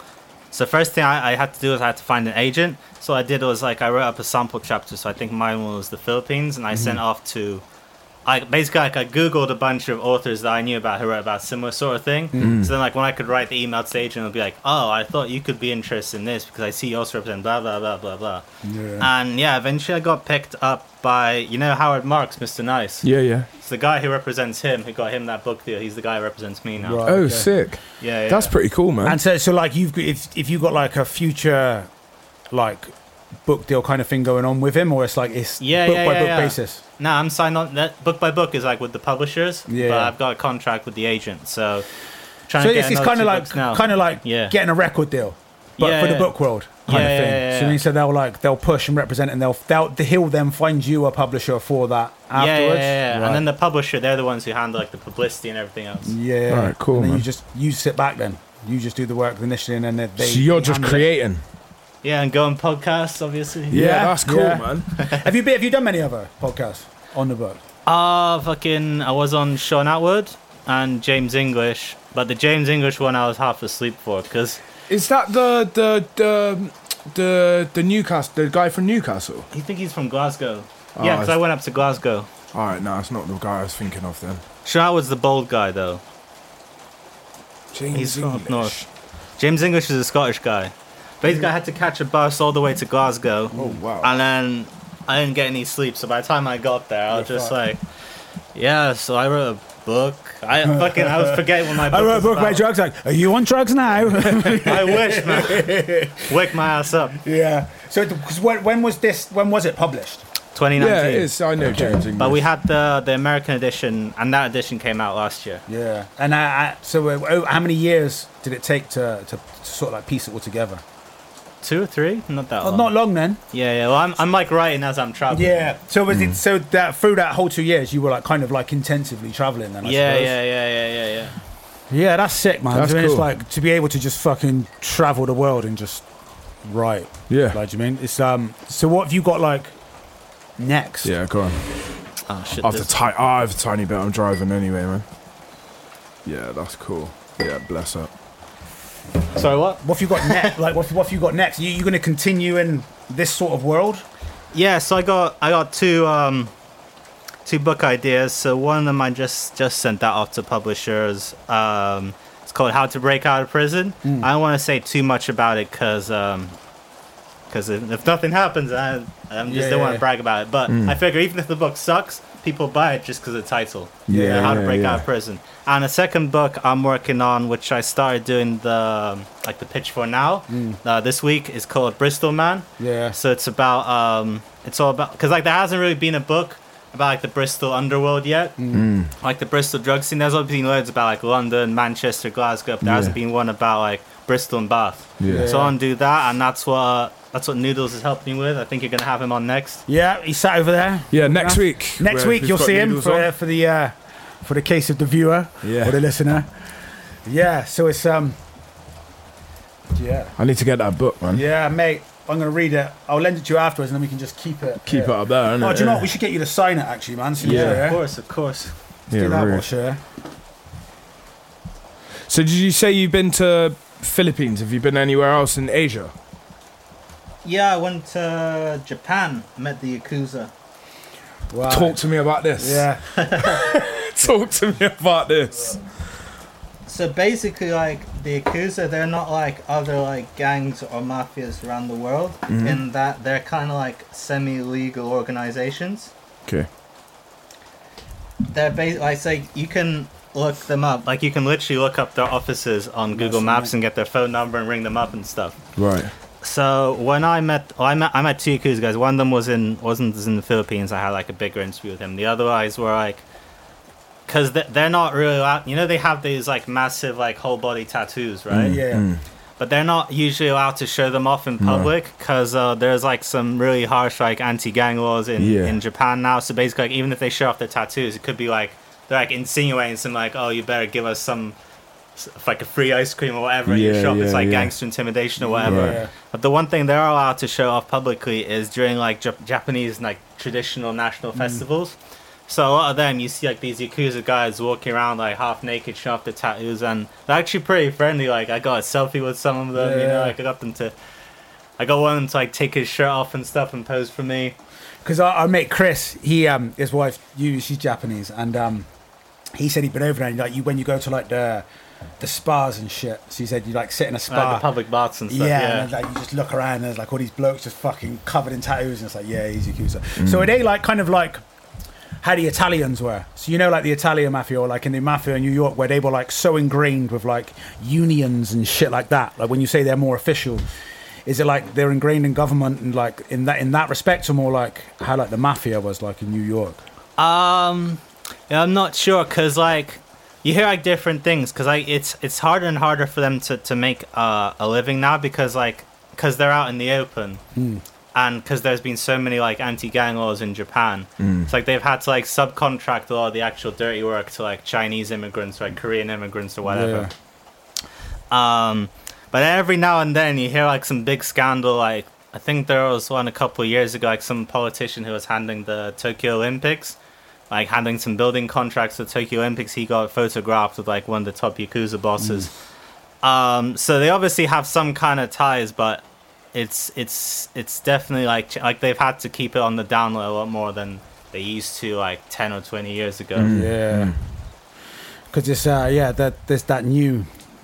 so first thing I, I had to do was I had to find an agent. So what I did was like I wrote up a sample chapter. So I think mine was the Philippines, and I sent off to. I basically like I googled a bunch of authors that I knew about who wrote about similar sort of thing. So then like when I could write the email to the agent, it would be like, oh, I thought you could be interested in this because I see you also represent blah blah blah blah blah. Yeah. And yeah, eventually I got picked up by you know Howard Marks, Mister Nice. Yeah, yeah. It's the guy who represents him who got him that book deal. He's the guy who represents me now. Right. Oh, Okay. sick. Yeah, yeah. That's pretty cool, man. And so, so like you've got- if if you got like a future, like, book deal kind of thing going on with him, or it's like it's Yeah, book yeah, by yeah, book yeah. basis. No, I'm signed on. That book by book is like with the publishers. Yeah. But I've got a contract with the agent, so trying So to get it's, it's another kind two of like books now. kind of like Yeah. getting a record deal, but Yeah, for the yeah. book world kind Yeah, of thing. yeah, yeah, So yeah. he said they'll like they'll push and represent, and they'll they'll he'll then find you a publisher for that Yeah, afterwards. yeah, yeah, yeah. Right. And then the publisher, they're the ones who handle like the publicity and everything else. yeah, Alright, cool, And then man. you just you sit back then. You just do the work initially, and then they. they so you're they just handle it. creating. Yeah, and go on podcasts, obviously. Yeah, Yeah, that's cool, yeah. man. Have you been, have you done many other podcasts on the book? Ah, fucking, I was on Sean Atwood and James English, but the James English one I was half asleep for because Is that the the the the the Newcastle, the guy from Newcastle? I think he's from Glasgow. Oh, Yeah, because I it's- went up to Glasgow. All right, no, it's not the guy I was thinking of then. Sean Atwood's the bold guy though. James He's from up English. north. James English is a Scottish guy. Basically, I had to catch a bus all the way to Glasgow. Oh wow. And then I didn't get any sleep, so by the time I got there, I was You're just fucked. like, yeah, so I wrote a book. I fucking, I was forgetting what my book I wrote a was book about about. drugs. Like, are you on drugs now? I wish, man. Wake my ass up. yeah. So, because when, when was this? When was it published? twenty nineteen. Yeah, it is. I know James English. But we had the the American edition, and that edition came out last year. Yeah. And I, I, so, uh, oh, how many years did it take to, to sort of like piece it all together? Two or three? Not that Oh, long. not long then. Yeah, yeah. Well, I'm, I'm like writing as I'm traveling. Yeah. So was it? So that through that whole two years, you were like kind of like intensively traveling then. I Yeah, suppose? yeah, yeah, yeah, yeah, yeah. Yeah, that's sick, man. That's I mean, It's cool. like to be able to just fucking travel the world and just write. Yeah. Like, do you mean? It's um. So what have you got like next? Yeah, go on. Oh shit. I have, this- the ti- I have a tiny bit I'm driving anyway, man. Yeah, that's cool. Yeah, bless up. Sorry, what? What have you got next? Like, what, what have you got next? You you going to continue in this sort of world? Yeah, so I got I got two um two book ideas. So one of them I just just sent that off to publishers. Um, it's called How to Break Out of Prison. I don't want to say too much about it because um because if, if nothing happens, I I just Yeah, don't want yeah. to brag about it. But I figure even if the book sucks, people buy it just because of the title. Yeah, You know, How to yeah, Break yeah. Out of Prison. And a second book I'm working on, which I started doing the um, like the pitch for now. Uh, this week is called Bristol Man. Yeah. So it's about um, it's all about because like there hasn't really been a book about like the Bristol underworld yet, like the Bristol drug scene. There's obviously been loads about like London, Manchester, Glasgow. But there hasn't Yeah. been one about like Bristol and Bath. Yeah. So I want to do that, and that's what that's what Noodles is helping me with. I think you're gonna have him on next. Yeah, he sat over there. Yeah, next week. Next where week we've you'll got see him Noodles for, on. for the uh, for the case of the viewer Yeah. or the listener. Yeah, so it's um. Yeah, I need to get that book, man. yeah, mate. I'm gonna read it. I'll lend it to you afterwards, and then we can just keep it. Keep yeah. it up there, innit? Oh, do you know Yeah. what? We should get you to sign it, actually, man. So Yeah. yeah. Of course, of course. Yeah, Do that rude. one, sure. So did you say you've been to Philippines? Have you been anywhere else in Asia? Yeah, I went to Japan. Met the Yakuza. Wow. Talk to me about this. Yeah. Talk to me about this. So basically, like the Yakuza, they're not like other like gangs or mafias around the world. In that they're kind of like semi-legal organizations. Okay. they're basically like, say you can look them up. Like you can literally look up their offices on Google Maps and get their phone number and ring them up and stuff. Right. So when I met, well, I met, I met two Yakuza guys. One of them was in, wasn't in the Philippines. I had like a bigger interview with him. The other guys were like, because they're not really out. You know, they have these like massive like whole body tattoos, right? Yeah. Mm. But they're not usually allowed to show them off in public because uh, there's like some really harsh like anti-gang laws in, Yeah. in Japan now. So basically, like, even if they show off their tattoos, it could be like they're like insinuating some like, oh, you better give us some like a free ice cream or whatever in your Yeah, shop. It's yeah, like yeah. gangster intimidation or whatever. Right. But the one thing they're allowed to show off publicly is during like Jap- Japanese like traditional national festivals. So a lot of them, you see like these Yakuza guys walking around like half naked, showing off their tattoos, and they're actually pretty friendly. Like I got a selfie with some of them, you know, Yeah. like I got them to, I got one of them to like take his shirt off and stuff and pose for me. Because our, our mate Chris, he um, his wife, you, she's Japanese, and um, he said he'd been over there. And, like you, when you go to like the the spas and shit, so he said you like sit in a spa, Like the public baths and stuff. yeah, Yeah. and like you just look around, and there's like all these blokes just fucking covered in tattoos, and it's like, yeah, he's Yakuza. So are they like kind of like how the Italians were? So you know, like the Italian mafia, or like in the mafia in New York, where they were like so ingrained with like unions and shit like that. Like when you say they're more official, is it like they're ingrained in government and like in that in that respect, or more like how like the mafia was like in New York? Um, yeah, I'm not sure because like you hear like different things because like it's it's harder and harder for them to to make uh, a living now because like because they're out in the open. Mm. And because there's been so many like anti-gang laws in Japan, Mm. it's like they've had to like subcontract a lot of the actual dirty work to like Chinese immigrants, or, like Korean immigrants or whatever. Um, but every now and then you hear like some big scandal. Like I think there was one a couple of years ago, like some politician who was handling the Tokyo Olympics, like handling some building contracts for the Tokyo Olympics. He got photographed with like one of the top Yakuza bosses. Um, so they obviously have some kind of ties, but it's it's it's definitely like like they've had to keep it on the down low a lot more than they used to like ten or twenty years ago. Yeah, because it's uh yeah that there's that new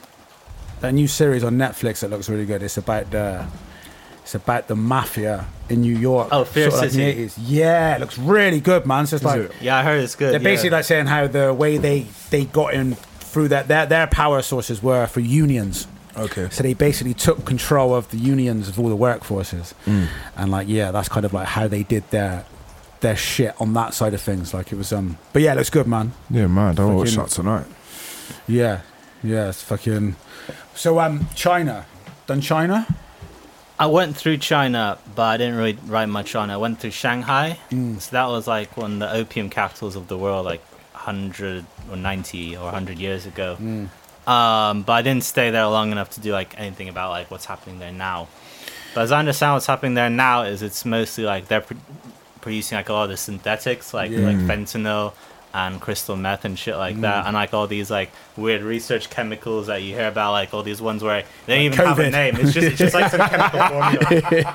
that new series on Netflix that looks really good. It's about the it's about the mafia in New York. Oh, Fear sort of like in the City. eighties. Yeah, it looks really good, man. So it's Is like it? Yeah, I heard it's good. they're basically yeah. like saying how the way they they got in through that their their power sources were for unions. Okay. So they basically took control of the unions of all the workforces, Mm. and like yeah, that's kind of like how they did their their shit on that side of things. Like it was um, but yeah, it looks good, man. Yeah, man. I'll watch Fucking- that tonight. Yeah, yeah, it's fucking. So um, China, done China? I went through China, but I didn't really write much on it. I went through Shanghai, Mm. so that was like one of the opium capitals of the world, like one hundred or ninety or one hundred years ago. Mm. Um, but I didn't stay there long enough to do like anything about like what's happening there now. But as I understand, what's happening there now is it's mostly like they're pro- producing like a lot of the synthetics, like Yeah. like fentanyl and crystal meth and shit like that, and like all these like weird research chemicals that you hear about, like all these ones where they don't even have a COVID. name. It's just it's just like some chemical formula.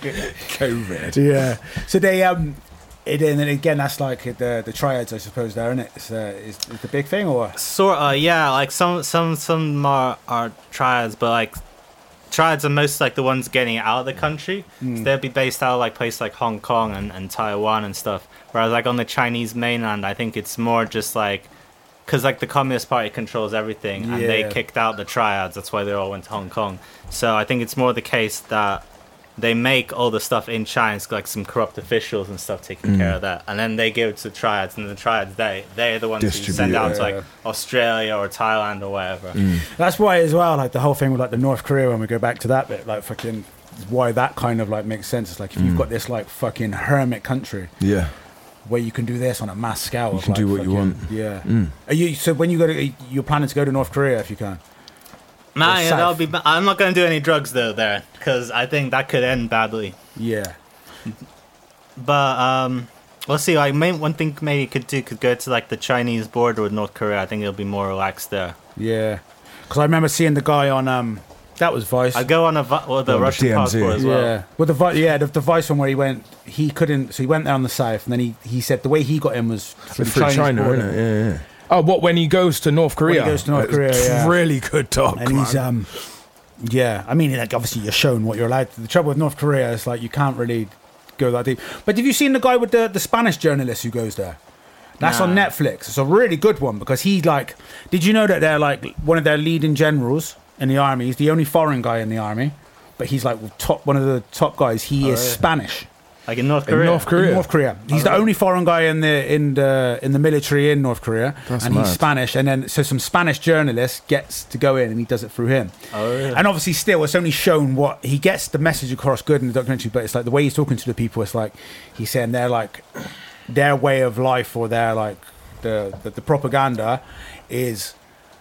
COVID. Yeah. So they um, it and then again that's like the the triads, I suppose. There, isn't it? It's uh, is, is the big thing or? Sort of, yeah. Like some some some are are triads, but like triads are most like the ones getting out of the country. Mm. So they'd be based out of like places like Hong Kong and, and Taiwan and stuff. Whereas like on the Chinese mainland, I think it's more just like because like the Communist Party controls everything, and they Yeah. kicked out the triads. That's why they all went to Hong Kong. So I think it's more the case that they make all the stuff in China. It's like some corrupt officials and stuff taking Mm. care of that, and then they give it to the triads, and the triads they they're the ones who send Distribute out it. to like Australia or Thailand or whatever. Mm. That's why as well, like the whole thing with like the North Korea. When we go back to that bit, like fucking, why that kind of like makes sense. It's like if you've Mm. got this like fucking hermit country Yeah. where you can do this on a mass scale. You of, can like, do what you fucking- want. Yeah. Mm. Are you so when you go to you're planning to go to North Korea if you can? Nah, Or yeah, that'll south. be. ba- I'm not gonna do any drugs though there, because I think that could end badly. Yeah. But um, we'll see. Like, main, one thing maybe you could do could go to like the Chinese border with North Korea. I think it'll be more relaxed there. Yeah. Because I remember seeing the guy on um, that was Vice. I go on a vi- well, the Oh, the Russian D M Z. passport as well. Yeah, well, the Vi- yeah the, the Vice one where he went, he couldn't. So he went down the south, and then he, he said the way he got in was through the Through Chinese China, border. innit? Yeah, yeah. Oh, what, when he goes to North When he Korea? goes to North It's Korea, yeah. Really good talk, And he's man. um, yeah. I mean, like obviously you're shown what you're allowed to. The trouble with North Korea is like you can't really go that deep. But have you seen the guy with the the Spanish journalist who goes there? That's Nah. on Netflix. It's a really good one because he like. Did you know that they're like one of their leading generals in the army? He's the only foreign guy in the army, but he's like top one of the top guys. He Oh, is really? Spanish. Like in North In Korea. North Korea. In North Korea. He's the only foreign guy in the in the in the military in North Korea, That's and he's mad. Spanish. And then so some Spanish journalist gets to go in, and he does it through him. Oh, really? And obviously, still, it's only shown what he gets the message across good in the documentary. But it's like the way he's talking to the people. It's like he's saying they're like their way of life, or their like the the, the propaganda is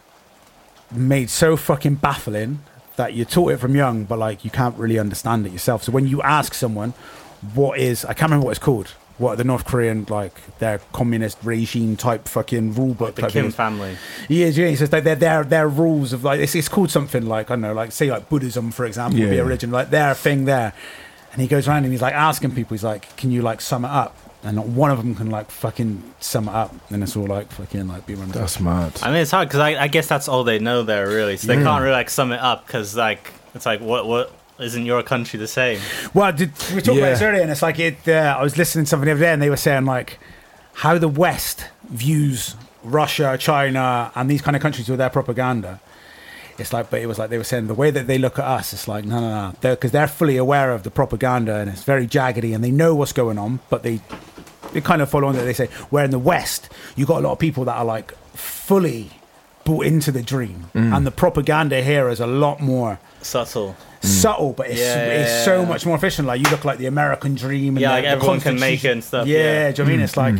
made so fucking baffling that you're taught it from young, but like you can't really understand it yourself. So when you ask someone, what is, I can't remember what it's called, what the North Korean, like their communist regime type fucking rule book. The type Kim thing. family. Yeah, yeah. He says like their their their rules of like it's, it's called something like I don't know, like say like Buddhism for example would be Yeah. original, like their thing there. And he goes around and he's like asking people, he's like, can you like sum it up? And not one of them can like fucking sum it up, and it's all like fucking like be run. That's mad. I mean, it's hard because I, I guess that's all they know there, really. So they Yeah. can't really like sum it up because like it's like what what isn't your country the same? Well, did, we were talking Yeah. about this earlier, and it's like it. Uh, I was listening to something the other day, and they were saying like how the West views Russia, China, and these kind of countries with their propaganda. It's like, but it was like they were saying the way that they look at us. It's like no, no, no, because they're, they're fully aware of the propaganda, and it's very jaggedy, and they know what's going on, but they they kind of follow on that. They say where in the West you got a lot of people that are like fully bought into the dream, and the propaganda here is a lot more Subtle. subtle, but it's, Yeah, it's yeah, so yeah. much more efficient. Like you look like the American dream, and Yeah, the, like the everyone can make Constitution. it and stuff, Yeah, yeah. do you know what I mean? It's like,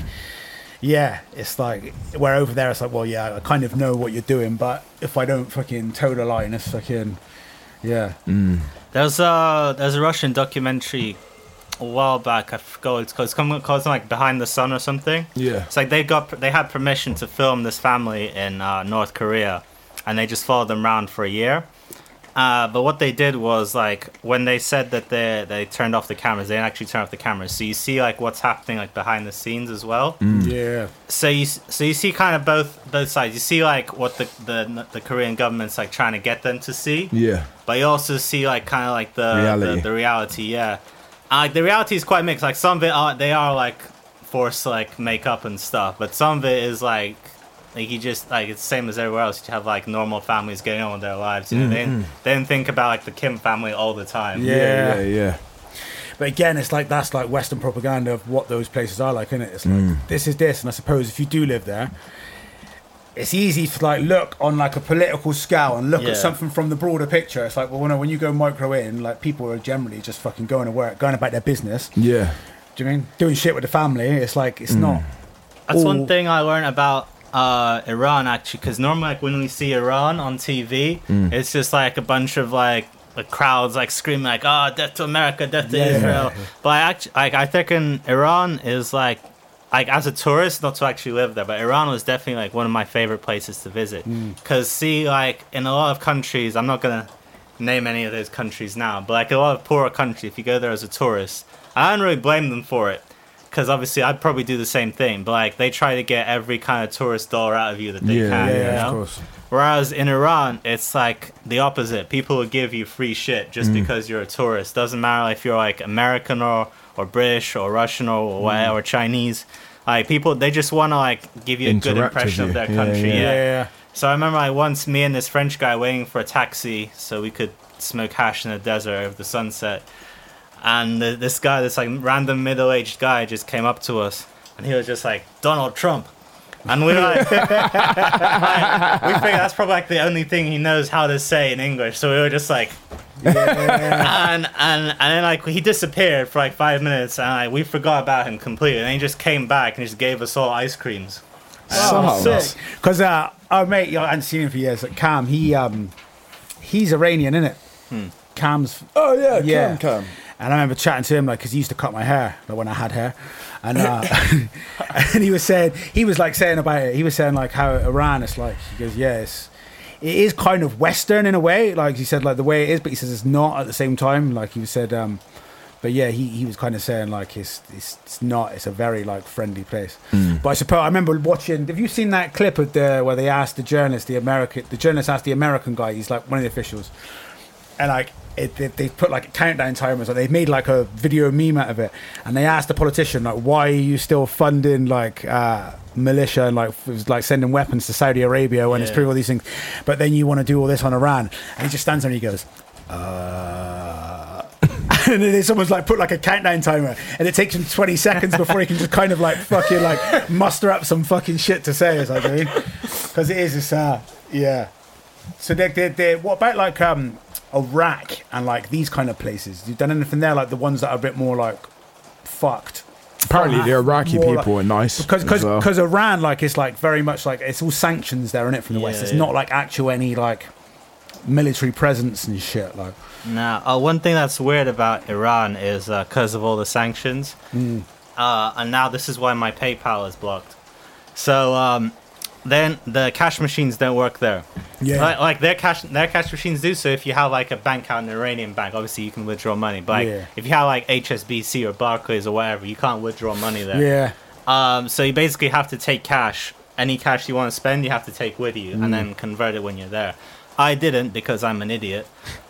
yeah, it's like where over there it's like, well, yeah, I kind of know what you're doing, but if I don't fucking toe the line, it's fucking, yeah, There's a there's a Russian documentary a while back. I forgot what it's called. It's called called something like Behind the Sun or something. Yeah. It's like they got they had permission to film this family in uh, North Korea, and they just followed them around for a year. Uh, but what they did was like when they said that they they turned off the cameras, they didn't actually turn off the cameras. So you see like what's happening like behind the scenes as well. yeah, So you s- so you see kind of both both sides. You see like what the the the Korean government's like trying to get them to see. Yeah. But you also see like kind of like the Reality. the, the reality, yeah. Uh, like the reality is quite mixed. Like some of it are they are like forced to like make up and stuff, but some of it is like like you just like it's the same as everywhere else. You have like normal families getting on with their lives. You know, they, didn't, they didn't think about like the Kim family all the time. Yeah. Yeah. Yeah. Yeah. But again, it's like that's like Western propaganda of what those places are like, isn't it? It's like this is this, and I suppose if you do live there, it's easy to like look on like a political scale and look Yeah. at something from the broader picture. It's like, well, when you go micro in, like people are generally just fucking going to work, going about their business. Yeah. Do you mean doing shit with the family? It's like it's not. That's all- one thing I learned about uh, Iran actually, because normally like when we see Iran on T V, it's just like a bunch of like the crowds like screaming like "Ah, death to America, death to Yeah. Israel." But I actually like I think in Iran is like like as a tourist, not to actually live there, but Iran was definitely like one of my favorite places to visit. Because see, like in a lot of countries, I'm not gonna name any of those countries now, but like a lot of poorer countries, if you go there as a tourist, I don't really blame them for it. Because obviously I'd probably do the same thing, but like they try to get every kind of tourist dollar out of you that they Yeah. can. Yeah. you yeah, know? Of course. Whereas in Iran, it's like the opposite. People will give you free shit just because you're a tourist. Doesn't matter if you're like American or, or British or Russian or whatever, or Chinese. Like people, they just want to like give you a good Interact with impression you. of their Yeah, country. yeah. Yeah. yeah. So I remember like once me and this French guy waiting for a taxi so we could smoke hash in the desert over the sunset. And the, this guy, this like random middle-aged guy, just came up to us, and he was just like Donald Trump, and we were like, like, we think that's probably like the only thing he knows how to say in English. So we were just like, and and and then like he disappeared for like five minutes, and like we forgot about him completely. And he just came back and just gave us all ice creams. Oh, Sounds- sick. Because uh, our mate, you know, I hadn't seen him for years. Like Cam, he um, he's Iranian, isn't it? Cam's Oh yeah. Yeah. Cam. Cam. And I remember chatting to him, like, because he used to cut my hair, like when I had hair, and uh, and he was saying, he was like saying about it. He was saying like how Iran, it's like, he goes, yeah, it's, it is kind of Western in a way, like he said, like the way it is, but he says it's not at the same time. Like he said, um, but yeah, he, he was kind of saying like it's, it's it's not, it's a very like friendly place. But I suppose I remember watching. Have you seen that clip of the where they asked the journalist, the American, the journalist asked the American guy, he's like one of the officials. and like it, they, they put like countdown timers, or they made like a video meme out of it, and they asked the politician like, why are you still funding like uh militia and like it was like sending weapons to Saudi Arabia when Yeah. it's proving all these things, but then you want to do all this on Iran? And he just stands there and he goes, uh and then someone's like put like a countdown timer, and it takes him twenty seconds before he can just kind of like fucking like muster up some fucking shit to say. Is like, I mean, because it is it's uh yeah. So they they they what about like um Iraq and like these kind of places? You done anything there, like the ones that are a bit more like fucked? Apparently, the Iraqi More people like- are nice. because because as well. because Iran like it's like very much like it's all sanctions there in it from the Yeah, West. It's yeah. not like actual any like military presence and shit. Like Now, uh, one thing that's weird about Iran is because of all the sanctions, Mm. uh, and now this is why my PayPal is blocked. So um, then the cash machines don't work there. yeah, Like, like their cash, their cash machines do. So if you have like a bank out, an Iranian bank, obviously you can withdraw money. But like, Yeah. if you have like H S B C or Barclays or whatever, you can't withdraw money there. yeah, Um, so you basically have to take cash. Any cash you want to spend, you have to take with you, Mm. and then convert it when you're there. I didn't because I'm an idiot.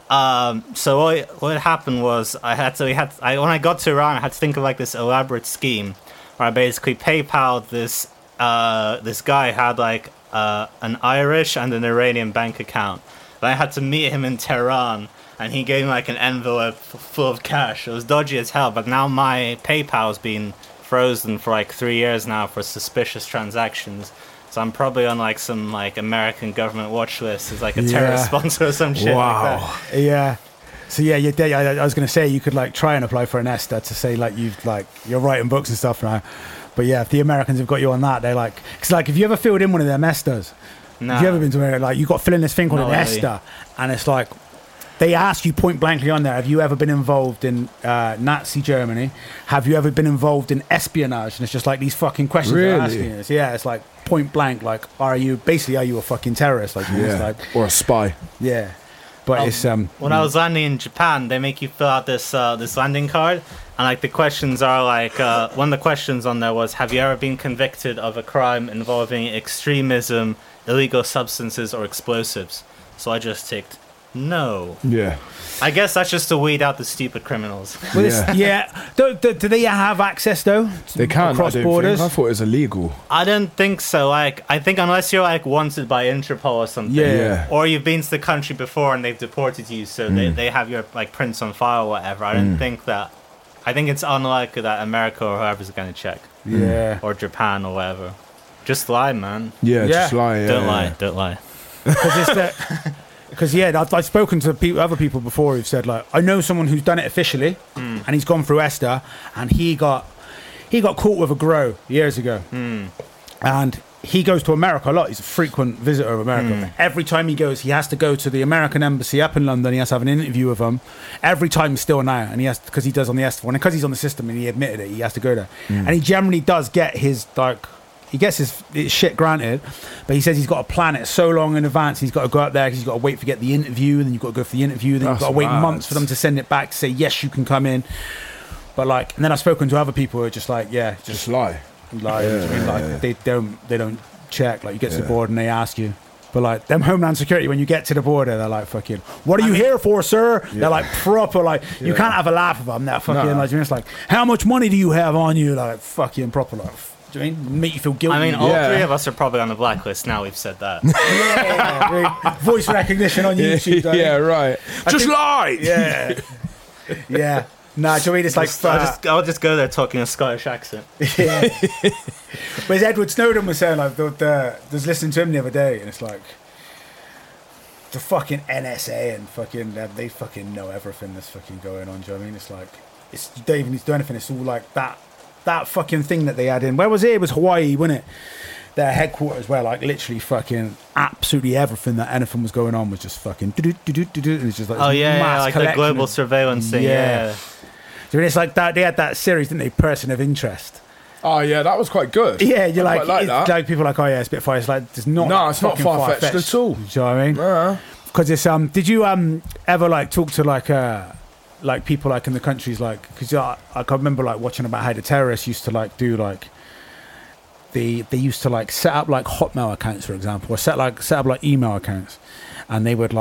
Um, so what, what happened was I had to. We had I, when I got to Iran, I had to think of like this elaborate scheme where I basically PayPal'd this. Uh, this guy had like uh, an Irish and an Iranian bank account. But I had to meet him in Tehran, and he gave me like an envelope f- full of cash. It was dodgy as hell, but now my PayPal's been frozen for like three years now for suspicious transactions. So I'm probably on like some like American government watch list as like a terrorist Yeah. sponsor or some shit like that. wow, yeah. So yeah, you did. I, I was going to say you could like try and apply for an ESTA to say like you've like you're writing books and stuff now. But yeah, if the Americans have got you on that, they're like, because like if you ever filled in one of their ESTAs, Nah. have you ever been to America? Like you got to fill in this thing called Not an really. ESTA, and it's like they ask you point blankly on there: have you ever been involved in uh, Nazi Germany? Have you ever been involved in espionage? And it's just like these fucking questions they're Really? asking you. So, yeah, it's like point blank. Like, are you basically are you a fucking terrorist? Like, it's yeah, like or a spy. yeah. But Um, it's um When I was landing in Japan, they make you fill out this uh, this landing card, and like the questions are like uh, one of the questions on there was, have you ever been convicted of a crime involving extremism, illegal substances, or explosives? So I just ticked no. Yeah, I guess that's just to weed out the stupid criminals. well, it's- yeah. yeah. Do, do, do they have access though? to- They can across I don't borders. Think. I thought it was illegal. I don't think so. Like, I think unless you're like wanted by Interpol or something, Yeah. Yeah. or you've been to the country before and they've deported you, so they, they have your like prints on file or whatever. I don't think that. I think it's unlikely that America or whoever's going to check, Yeah. or Japan or whatever. Just lie, man. Yeah, Yeah. just lie. Yeah, don't yeah. lie. Don't lie. Because it's that. Because yeah, I've, I've spoken to people, other people before who've said like, I know someone who's done it officially, and he's gone through ESTA, and he got he got caught with a grow years ago, and he goes to America a lot. He's a frequent visitor of America. Every time he goes, he has to go to the American embassy up in London. He has to have an interview with them. Every time, still now, and he has because he does on the ESTA one, and because he's on the system and he admitted it, he has to go there, and he generally does get his like. He gets his, his shit granted, but he says he's got to plan it so long in advance. He's got to go up there because he's got to wait for get the interview, and then you've got to go for the interview, then That's you've got to wait mad. months for them to send it back to say yes, you can come in. But like, and then I've spoken to other people who are just like, yeah, just Just lie. like, Yeah, I mean, like yeah. they don't they don't check. Like you get to the Yeah. border and they ask you. But like them Homeland Security, when you get to the border, they're like fucking, what are you here for, sir? They're like proper, like you Yeah. can't have a laugh with them. They're fucking No. like, it's like, how much money do you have on you? Like fucking proper, like, do you mean make you feel guilty? I mean, all Yeah. three of us are probably on the blacklist now. We've said that. yeah, yeah, voice recognition on YouTube. don't yeah, you? right. I Just think- lie. yeah, yeah. Nah, do you mean it's like? Just- I'll, uh, just, I'll just go there talking a Scottish accent. Yeah. But as Edward Snowden was saying, like, the, the, I was listening to him the other day, and it's like, the fucking N S A and fucking, they, they fucking know everything that's fucking going on, do you know what I mean? It's like, it's, you don't even need to do anything, it's all like that, that fucking thing that they had in, where was it? It was Hawaii, wasn't it? Their headquarters where, like, literally fucking absolutely everything that anything was going on was just fucking, do-do-do-do-do-do, and it's just like, Oh this yeah, yeah, mass like the collection global of- surveillance thing. Yeah. Yeah. So it's like that, they had that series, didn't they? Person of Interest. Oh yeah, that was quite good. Yeah, you're I like, quite like it's that. like people are like, oh yeah, it's a bit far. It's like it's not. No, it's not fucking far-fetched far-fetched at all. Do you know what I mean? Yeah. Because it's um. Did you um ever like talk to like uh like people like in the countries like because I I can remember like watching about how the terrorists used to like do like. They, they used to like set up like Hotmail accounts, for example, or set like set up like email accounts, and they would like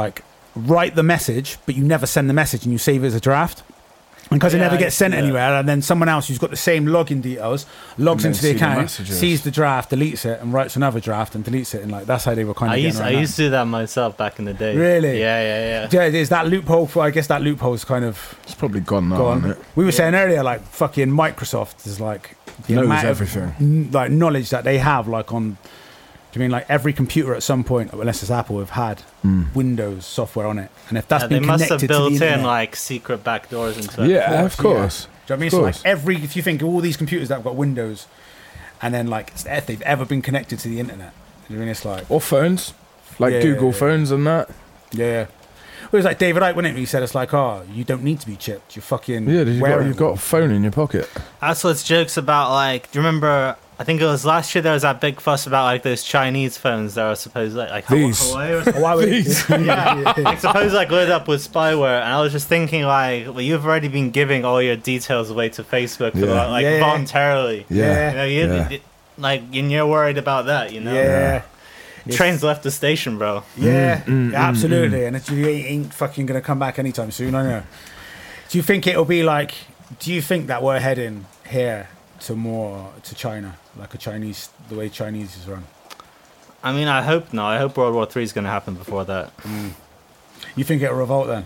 write the message, but you never send the message and you save it as a draft. And because Yeah, it never I gets see sent that. anywhere, and then someone else who's got the same login details logs And then into the see the account, messages. sees the draft, deletes it, and writes another draft and deletes it. And like that's how they were kind of. I getting used I around that. used to do that myself back in the day. Really? Yeah, yeah, yeah. Yeah, there's that loophole. For, I guess that loophole's kind of It's probably gone now, gone. isn't it? We were saying earlier, like fucking Microsoft is like the Knows amount of, everything. n- like knowledge that they have, like on. Do you mean like every computer at some point, unless it's Apple, have had Mm. Windows software on it, and if that's Yeah, they been must connected have built to the in internet, like secret backdoors into it. Yeah, of course, course. do you know what I mean? Of So like course. every, if you think of all these computers that have got Windows, and then like if they've ever been connected to the internet, I mean, it's like Or phones, like Yeah, Google yeah. phones and that. yeah. Well, it was like David Icke, wasn't it? He said it's like, oh, you don't need to be chipped. You're fucking Yeah, you've got, wearing you've got a phone in your pocket. That's what's jokes about. Like, do you remember? I think it was last year there was that big fuss about like those Chinese phones that are supposed like, like Hawa- These. Huawei or something. Oh, I would- These. Yeah, like supposed like lit up with spyware, and I was just thinking like, well, you've already been giving all your details away to Facebook, for, Yeah. like Yeah, yeah. voluntarily. Yeah. You know, you, Yeah. it- like, and you're worried about that, you know? yeah. Train's left the station, bro. Yeah, Mm, mm, absolutely. And it you ain't, ain't fucking going to come back anytime soon, I know. Do you think it'll be like, do you think that we're heading here to more, to China? Like a Chinese, the way Chinese is run? I mean, I hope not. I hope World War Three is going to happen before that. You think it'll revolt then?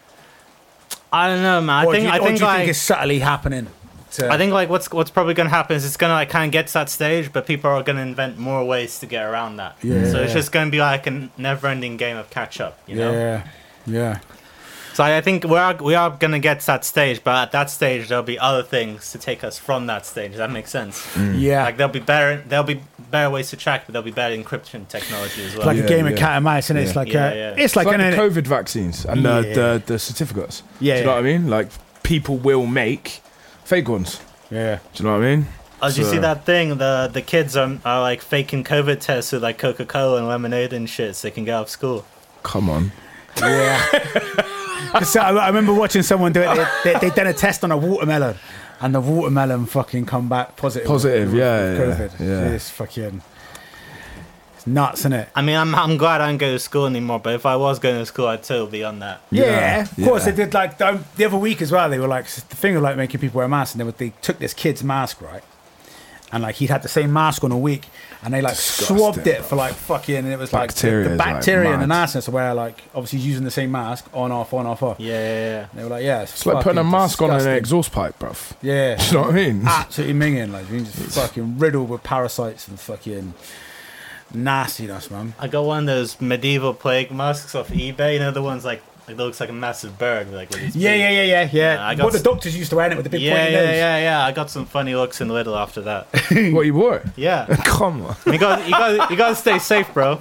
I don't know, man. I or think do you, I or think do you like think it's subtly happening? To, I think like what's what's probably going to happen is it's going to like kind of get to that stage, but people are going to invent more ways to get around that. Yeah. So it's just going to be like a never-ending game of catch up, you know. yeah, yeah. So I think we are we are going to get to that stage, but at that stage there'll be other things to take us from that stage. Does that make sense? Yeah. Like there'll be better there'll be better ways to track, but there'll be better encryption technology as well. It's like Yeah, a game of yeah. cat and mouse, and it's Yeah. like Yeah, uh, yeah. it's It's like, like, an the COVID vaccines and the, Yeah. the, the certificates. Yeah, Do you know yeah. what I mean? Like, people will make fake ones. yeah. Do you know what I mean? Oh, did you So- see that thing? The the kids are, are like faking COVID tests with like Coca Cola and lemonade and shit, so they can get out of school. Come on. Yeah. 'Cause I, I remember watching someone do it. They, they, they done a test on a watermelon, and the watermelon fucking come back positive. Positive, with, yeah, with yeah, COVID. yeah. It's fucking. It's nuts, isn't it? I mean, I'm I'm glad I don't go to school anymore. But if I was going to school, I'd totally be on that. Yeah, Yeah, of course yeah. they did. Like the, the other week as well, they were like the thing of like making people wear masks, and they, were, they took this kid's mask, right, and like he'd had the same mask on a week, and they like Disgusting, swabbed it bro. for like fucking, and it was Bacteria like the, is, the like, bacteria and the mad. nastiness of where like obviously using the same mask on off on off off. Yeah, yeah, yeah. And they were like, yeah, it's, It's like putting a fucking mask on disgusting. an exhaust pipe, bruv. Yeah, Do you know what I mean? absolutely minging. Like you just fucking riddled with parasites and fucking nastiness, man. I got one of those medieval plague masks off eBay. You know the ones like it looks like a massive bird, like with its Yeah, beak. yeah, yeah, yeah, yeah. Yeah, I got what the s- doctors used to wear it with the big Yeah, pointy yeah, nose. yeah, yeah. I got some funny looks in Lidl after that. What, you bought it? Yeah, Come on. you got you got you got to stay safe, bro.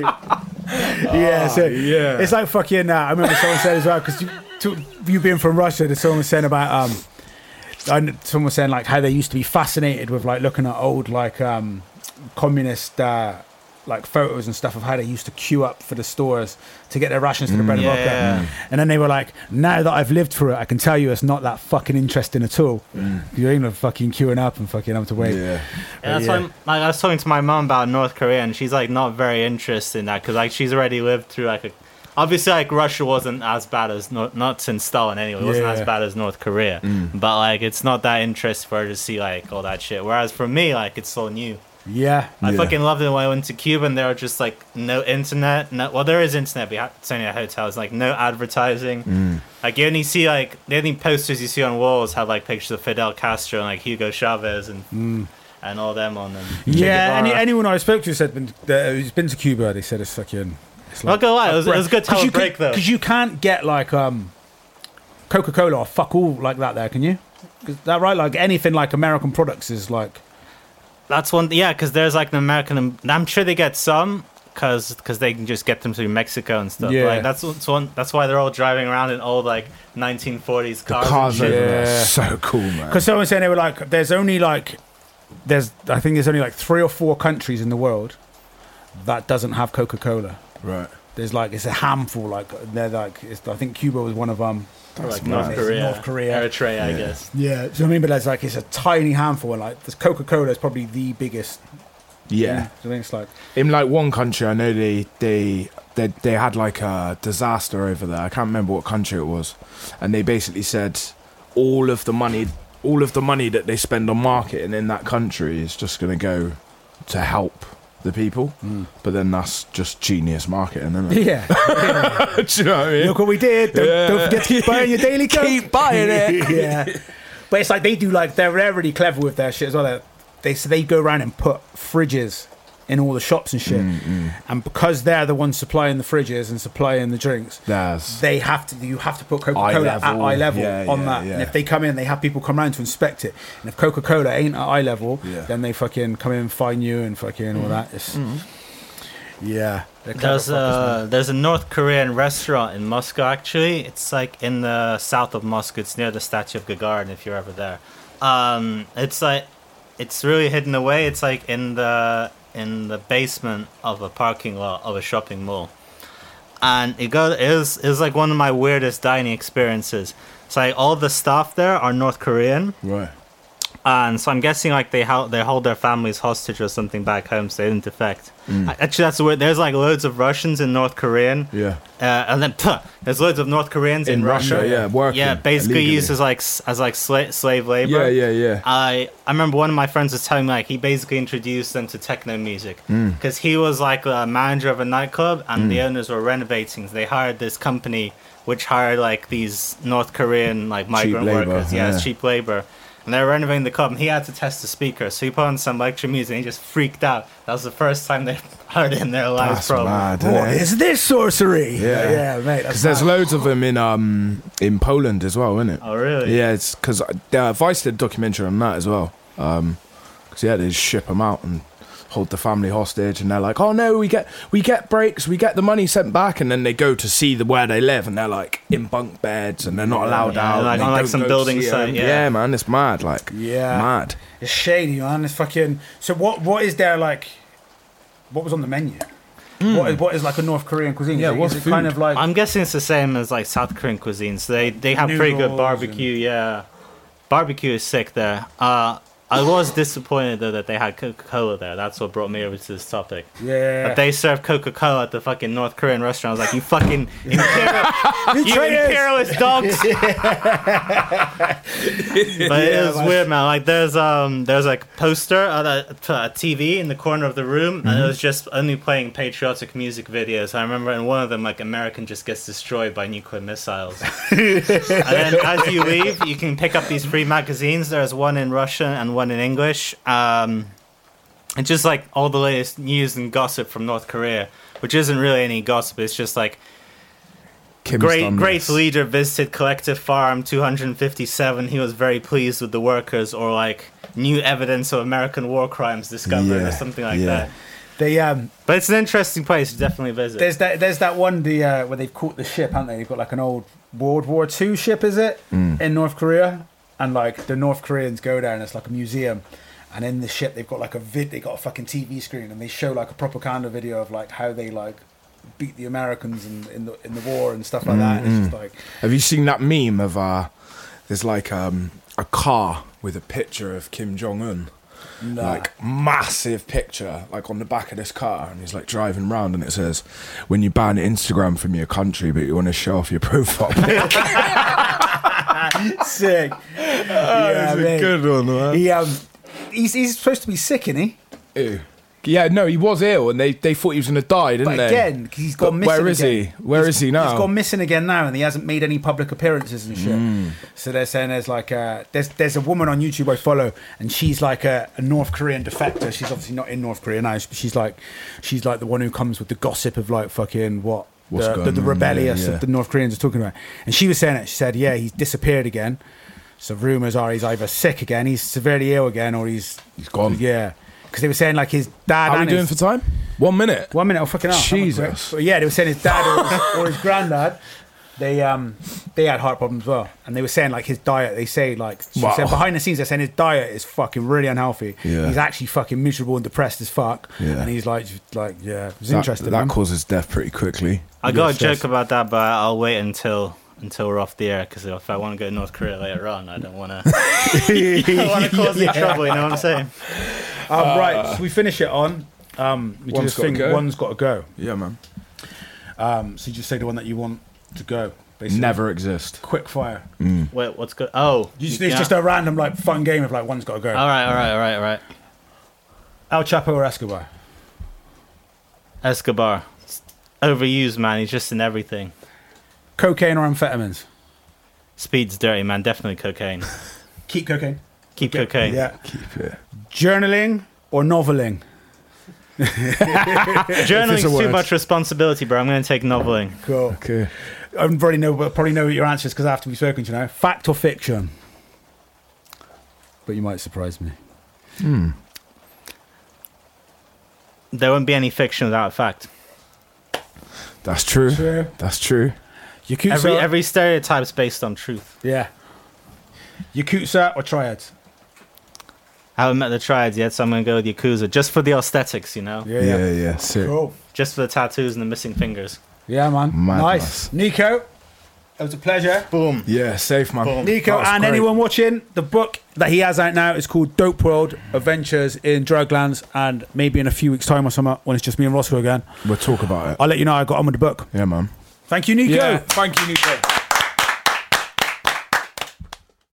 Yeah, so yeah. it's like fucking. Uh, I remember someone said as well because you, to, you being from Russia, there's someone was saying about um, I kn- someone was saying like how they used to be fascinated with like looking at old like um, communist uh, like photos and stuff of how they used to queue up for the stores to get their rations for the bread and Yeah, vodka. yeah. And then they were like, now that I've lived through it, I can tell you it's not that fucking interesting at all. You ain't fucking queuing up and fucking having to wait. Yeah. Yeah, that's Yeah. why I'm- like I was talking to my mom about North Korea, and she's like not very interested in that because like she's already lived through like a. Obviously, like Russia wasn't as bad as Nor- not since Stalin anyway. It wasn't Yeah. as bad as North Korea, but like it's not that interesting for her to see like all that shit. Whereas for me, like it's so new. Yeah. I Yeah. fucking loved it when I went to Cuba and there were just like no internet. No, well, there is internet, but you have- it's only at hotels. Like no advertising. Like you only see like the only posters you see on walls have like pictures of Fidel Castro and like Hugo Chavez and and all them on them. Yeah, any, anyone I spoke to said been, uh, who's been to Cuba, they said it's fucking. It's Not gonna lie, it was, it was good to have a break though. Because you can't get like um, Coca Cola or fuck all like that there, can you? Is that right? Like anything like American products is like. That's one. Yeah, because there's like an American. I'm sure they get some because they can just get them through Mexico and stuff. Yeah. Like that's what's one. That's why they're all driving around in old like nineteen forties The cars. cars and over shit. there Yeah. are so cool, man. Because someone was saying they were like, there's only like, there's I think there's only like three or four countries in the world that doesn't have Coca Cola. Right. There's like it's a handful. Like they're like it's, I think Cuba was one of them. Or, like That's North nice. Korea, North Korea. Eritrea, I Yeah. guess. Yeah, so I mean, but there's like it's a tiny handful, and like this Coca Cola is probably the biggest. Yeah. I think it's like In like one country, I know they they they they had like a disaster over there. I can't remember what country it was, and they basically said all of the money, all of the money that they spend on marketing in that country is just going to go to help the people. Mm. But then that's just genius marketing, isn't it? Yeah. yeah. Do you know what I mean? Look what we did. Don't, Yeah. don't forget to keep buying your daily Coke. Keep buying it. yeah. But it's like they do like they're, they're really clever with their shit as well. They so they go around and put fridges in all the shops and shit, Mm, mm. and because they're the ones supplying the fridges and supplying the drinks, That's they have to. You have to put Coca Eye Cola at level. eye level Yeah, on yeah, that. yeah. And if they come in, they have people come around to inspect it. And if Coca Cola ain't at eye level, Yeah. then they fucking come in and fine you and fucking all that. It's, yeah. they're clever There's fuckers, a there's a North Korean restaurant in Moscow. Actually, it's like in the south of Moscow. It's near the statue of Gagarin. If you're ever there, um, it's like it's really hidden away. It's like in the in the basement of a parking lot of a shopping mall, and it go it was it was like one of my weirdest dining experiences. It's like all the staff there are North Korean. right. And so I'm guessing like they hold they hold their families hostage or something back home, so they didn't defect. Mm. Actually, that's weird. There's like loads of Russians in North Korean, Yeah. uh, and then tuh, there's loads of North Koreans in, In Russia, yeah, working. Yeah, basically illegally. used as like s- as like sla- slave labor. Yeah, yeah, yeah. I I remember one of my friends was telling me like he basically introduced them to techno music Mm. because he was like a manager of a nightclub and the owners were renovating. So they hired this company which hired like these North Korean like migrant labour, workers. Yeah, it's yeah. cheap labor. And they were renovating the club, and he had to test the speaker. So he put on some electro music, and he just freaked out. That was the first time they heard it in their lives, That's probably. mad, What innit? is this sorcery? Yeah. yeah, mate. That's Because there's mad. loads of them in um in Poland as well, isn't it? Oh, really? Yeah, it's because uh, Vice did a documentary on that as well. Um, because yeah, they just ship them out and hold the family hostage, and they're like, "Oh no, we get we get breaks, we get the money sent back," and then they go to see the where they live, and they're like in bunk beds, and they're not allowed Yeah, out. like and they on, like, don't some go to building see site, 'em. yeah. man, it's mad, like Yeah. mad. It's shady, man. It's fucking. So what? What is there like? What was on the menu? What, is, what is like a North Korean cuisine? Yeah, Is it- what's is it kind food? of like? I'm guessing it's the same as like South Korean cuisine. So they, they have pretty good Noodles barbecue, yeah. Barbecue is sick there. Uh, I was disappointed though that they had Coca-Cola there. That's what brought me over to this topic. yeah. But they serve Coca-Cola at the fucking North Korean restaurant. I was like, you fucking imperial, you traitors! imperialist dogs. But it was man. weird, man. Like there's um there's like a poster at a, a T V in the corner of the room, and it was just only playing patriotic music videos. I remember in one of them, like American just gets destroyed by nuclear missiles. And then as you leave, you can pick up these free magazines. There's one in Russian and one in English. Um, and just like all the latest news and gossip from North Korea, which isn't really any gossip. It's just like Kim's great done great this. leader visited collective farm two hundred fifty-seven. He was very pleased with the workers, or like new evidence of American war crimes discovered, Yeah, or something like yeah. that. They um. But it's an interesting place to definitely visit. There's that. There's that one. The uh, where they've caught the ship, haven't they? They've got like an old World War Two ship, is it, Mm. in North Korea? And like the North Koreans go there, and it's like a museum. And in the ship, they've got like a vid. They got a fucking T V screen, and they show like a propaganda video of like how they like beat the Americans in in the in the war and stuff like that. And it's just like, Have you seen that meme of uh there's like um a car with a picture of Kim Jong Un? nah. Like massive picture, like on the back of this car, and he's like driving around, and it says, "When you ban Instagram from your country, but you want to show off your profile." pic." sick. yeah, It's a mate. good one, man. He um, he's he's supposed to be sick, isn't he? Ew. Yeah, no, he was ill, and they, they thought he was gonna die, didn't But they? again, 'cause he's gone But missing. where is again. he? Where He's- is he now? He's gone missing again now, and he hasn't made any public appearances and shit. Mm. So they're saying there's like a there's there's a woman on YouTube I follow, and she's like a, a North Korean defector. She's obviously not in North Korea now, but she's like she's like the one who comes with the gossip of like fucking what. What's the, going the, the on, rebellious yeah, yeah. that the North Koreans are talking about, and she was saying it. She said, "Yeah, he's disappeared again." So rumors are he's either sick again, he's severely ill again, or he's He's gone. yeah. Because they were saying like his dad. How are we and doing his, for time? One minute. one minute, I'll fucking out. Jesus. But yeah, they were saying his dad or his, or his granddad, they um they had heart problems as well, and they were saying like his diet. They say like she Wow. said behind the scenes, they're saying his diet is fucking really unhealthy. Yeah. He's actually fucking miserable and depressed as fuck. Yeah. And he's like like yeah, it's That, interesting. that man. causes death pretty quickly. I got a stress. joke about that, but I'll wait until until we're off the air because if I want to go to North Korea later on, I don't want to. I don't want to cause any trouble. You know what I'm saying? Um, right, so we finish it on. Um, we do One's this gotta thing. go. One's got to go. Yeah, man. Um, so you just say the one that you want to go. Basically. Never exist. Quick fire. Mm. Wait, what's good? Oh, You just, you- it's yeah. just a random like fun game of like one's got to go. All right, all right, all right, all right. El Chapo or Escobar? Escobar, It's overused, man. He's just in everything. Cocaine or amphetamines? Speed's dirty, man. Definitely cocaine. Keep cocaine. Keep Okay. cocaine. Yeah. Keep it. Journaling or noveling? Journaling's a too word. much responsibility, bro. I'm going to take noveling. Cool. Okay. I already know, probably know what your answer is because after we've spoken to you now. Fact or fiction? But you might surprise me. Hmm. There won't be any fiction without fact. That's true. True. That's true. Yakuza. Every every stereotype's based on truth. Yeah. Yakuza or Triads? I haven't met the triads yet, so I'm going to go with Yakuza just for the aesthetics, you know? Yeah, Yeah, yeah. yeah. Sick. Cool. Just for the tattoos and the missing fingers. Yeah, man. Madness. Nice. Nico, it was a pleasure. Boom. Yeah, safe, man. Boom. Nico, That was and great. anyone watching, the book that he has out now is called Dope World Adventures in Druglands, and maybe in a few weeks' time or something, when it's just me and Roscoe again, We'll talk about it. I'll let you know I got on with the book. Yeah, man. Thank you, Nico. Yeah. Thank you, Nico.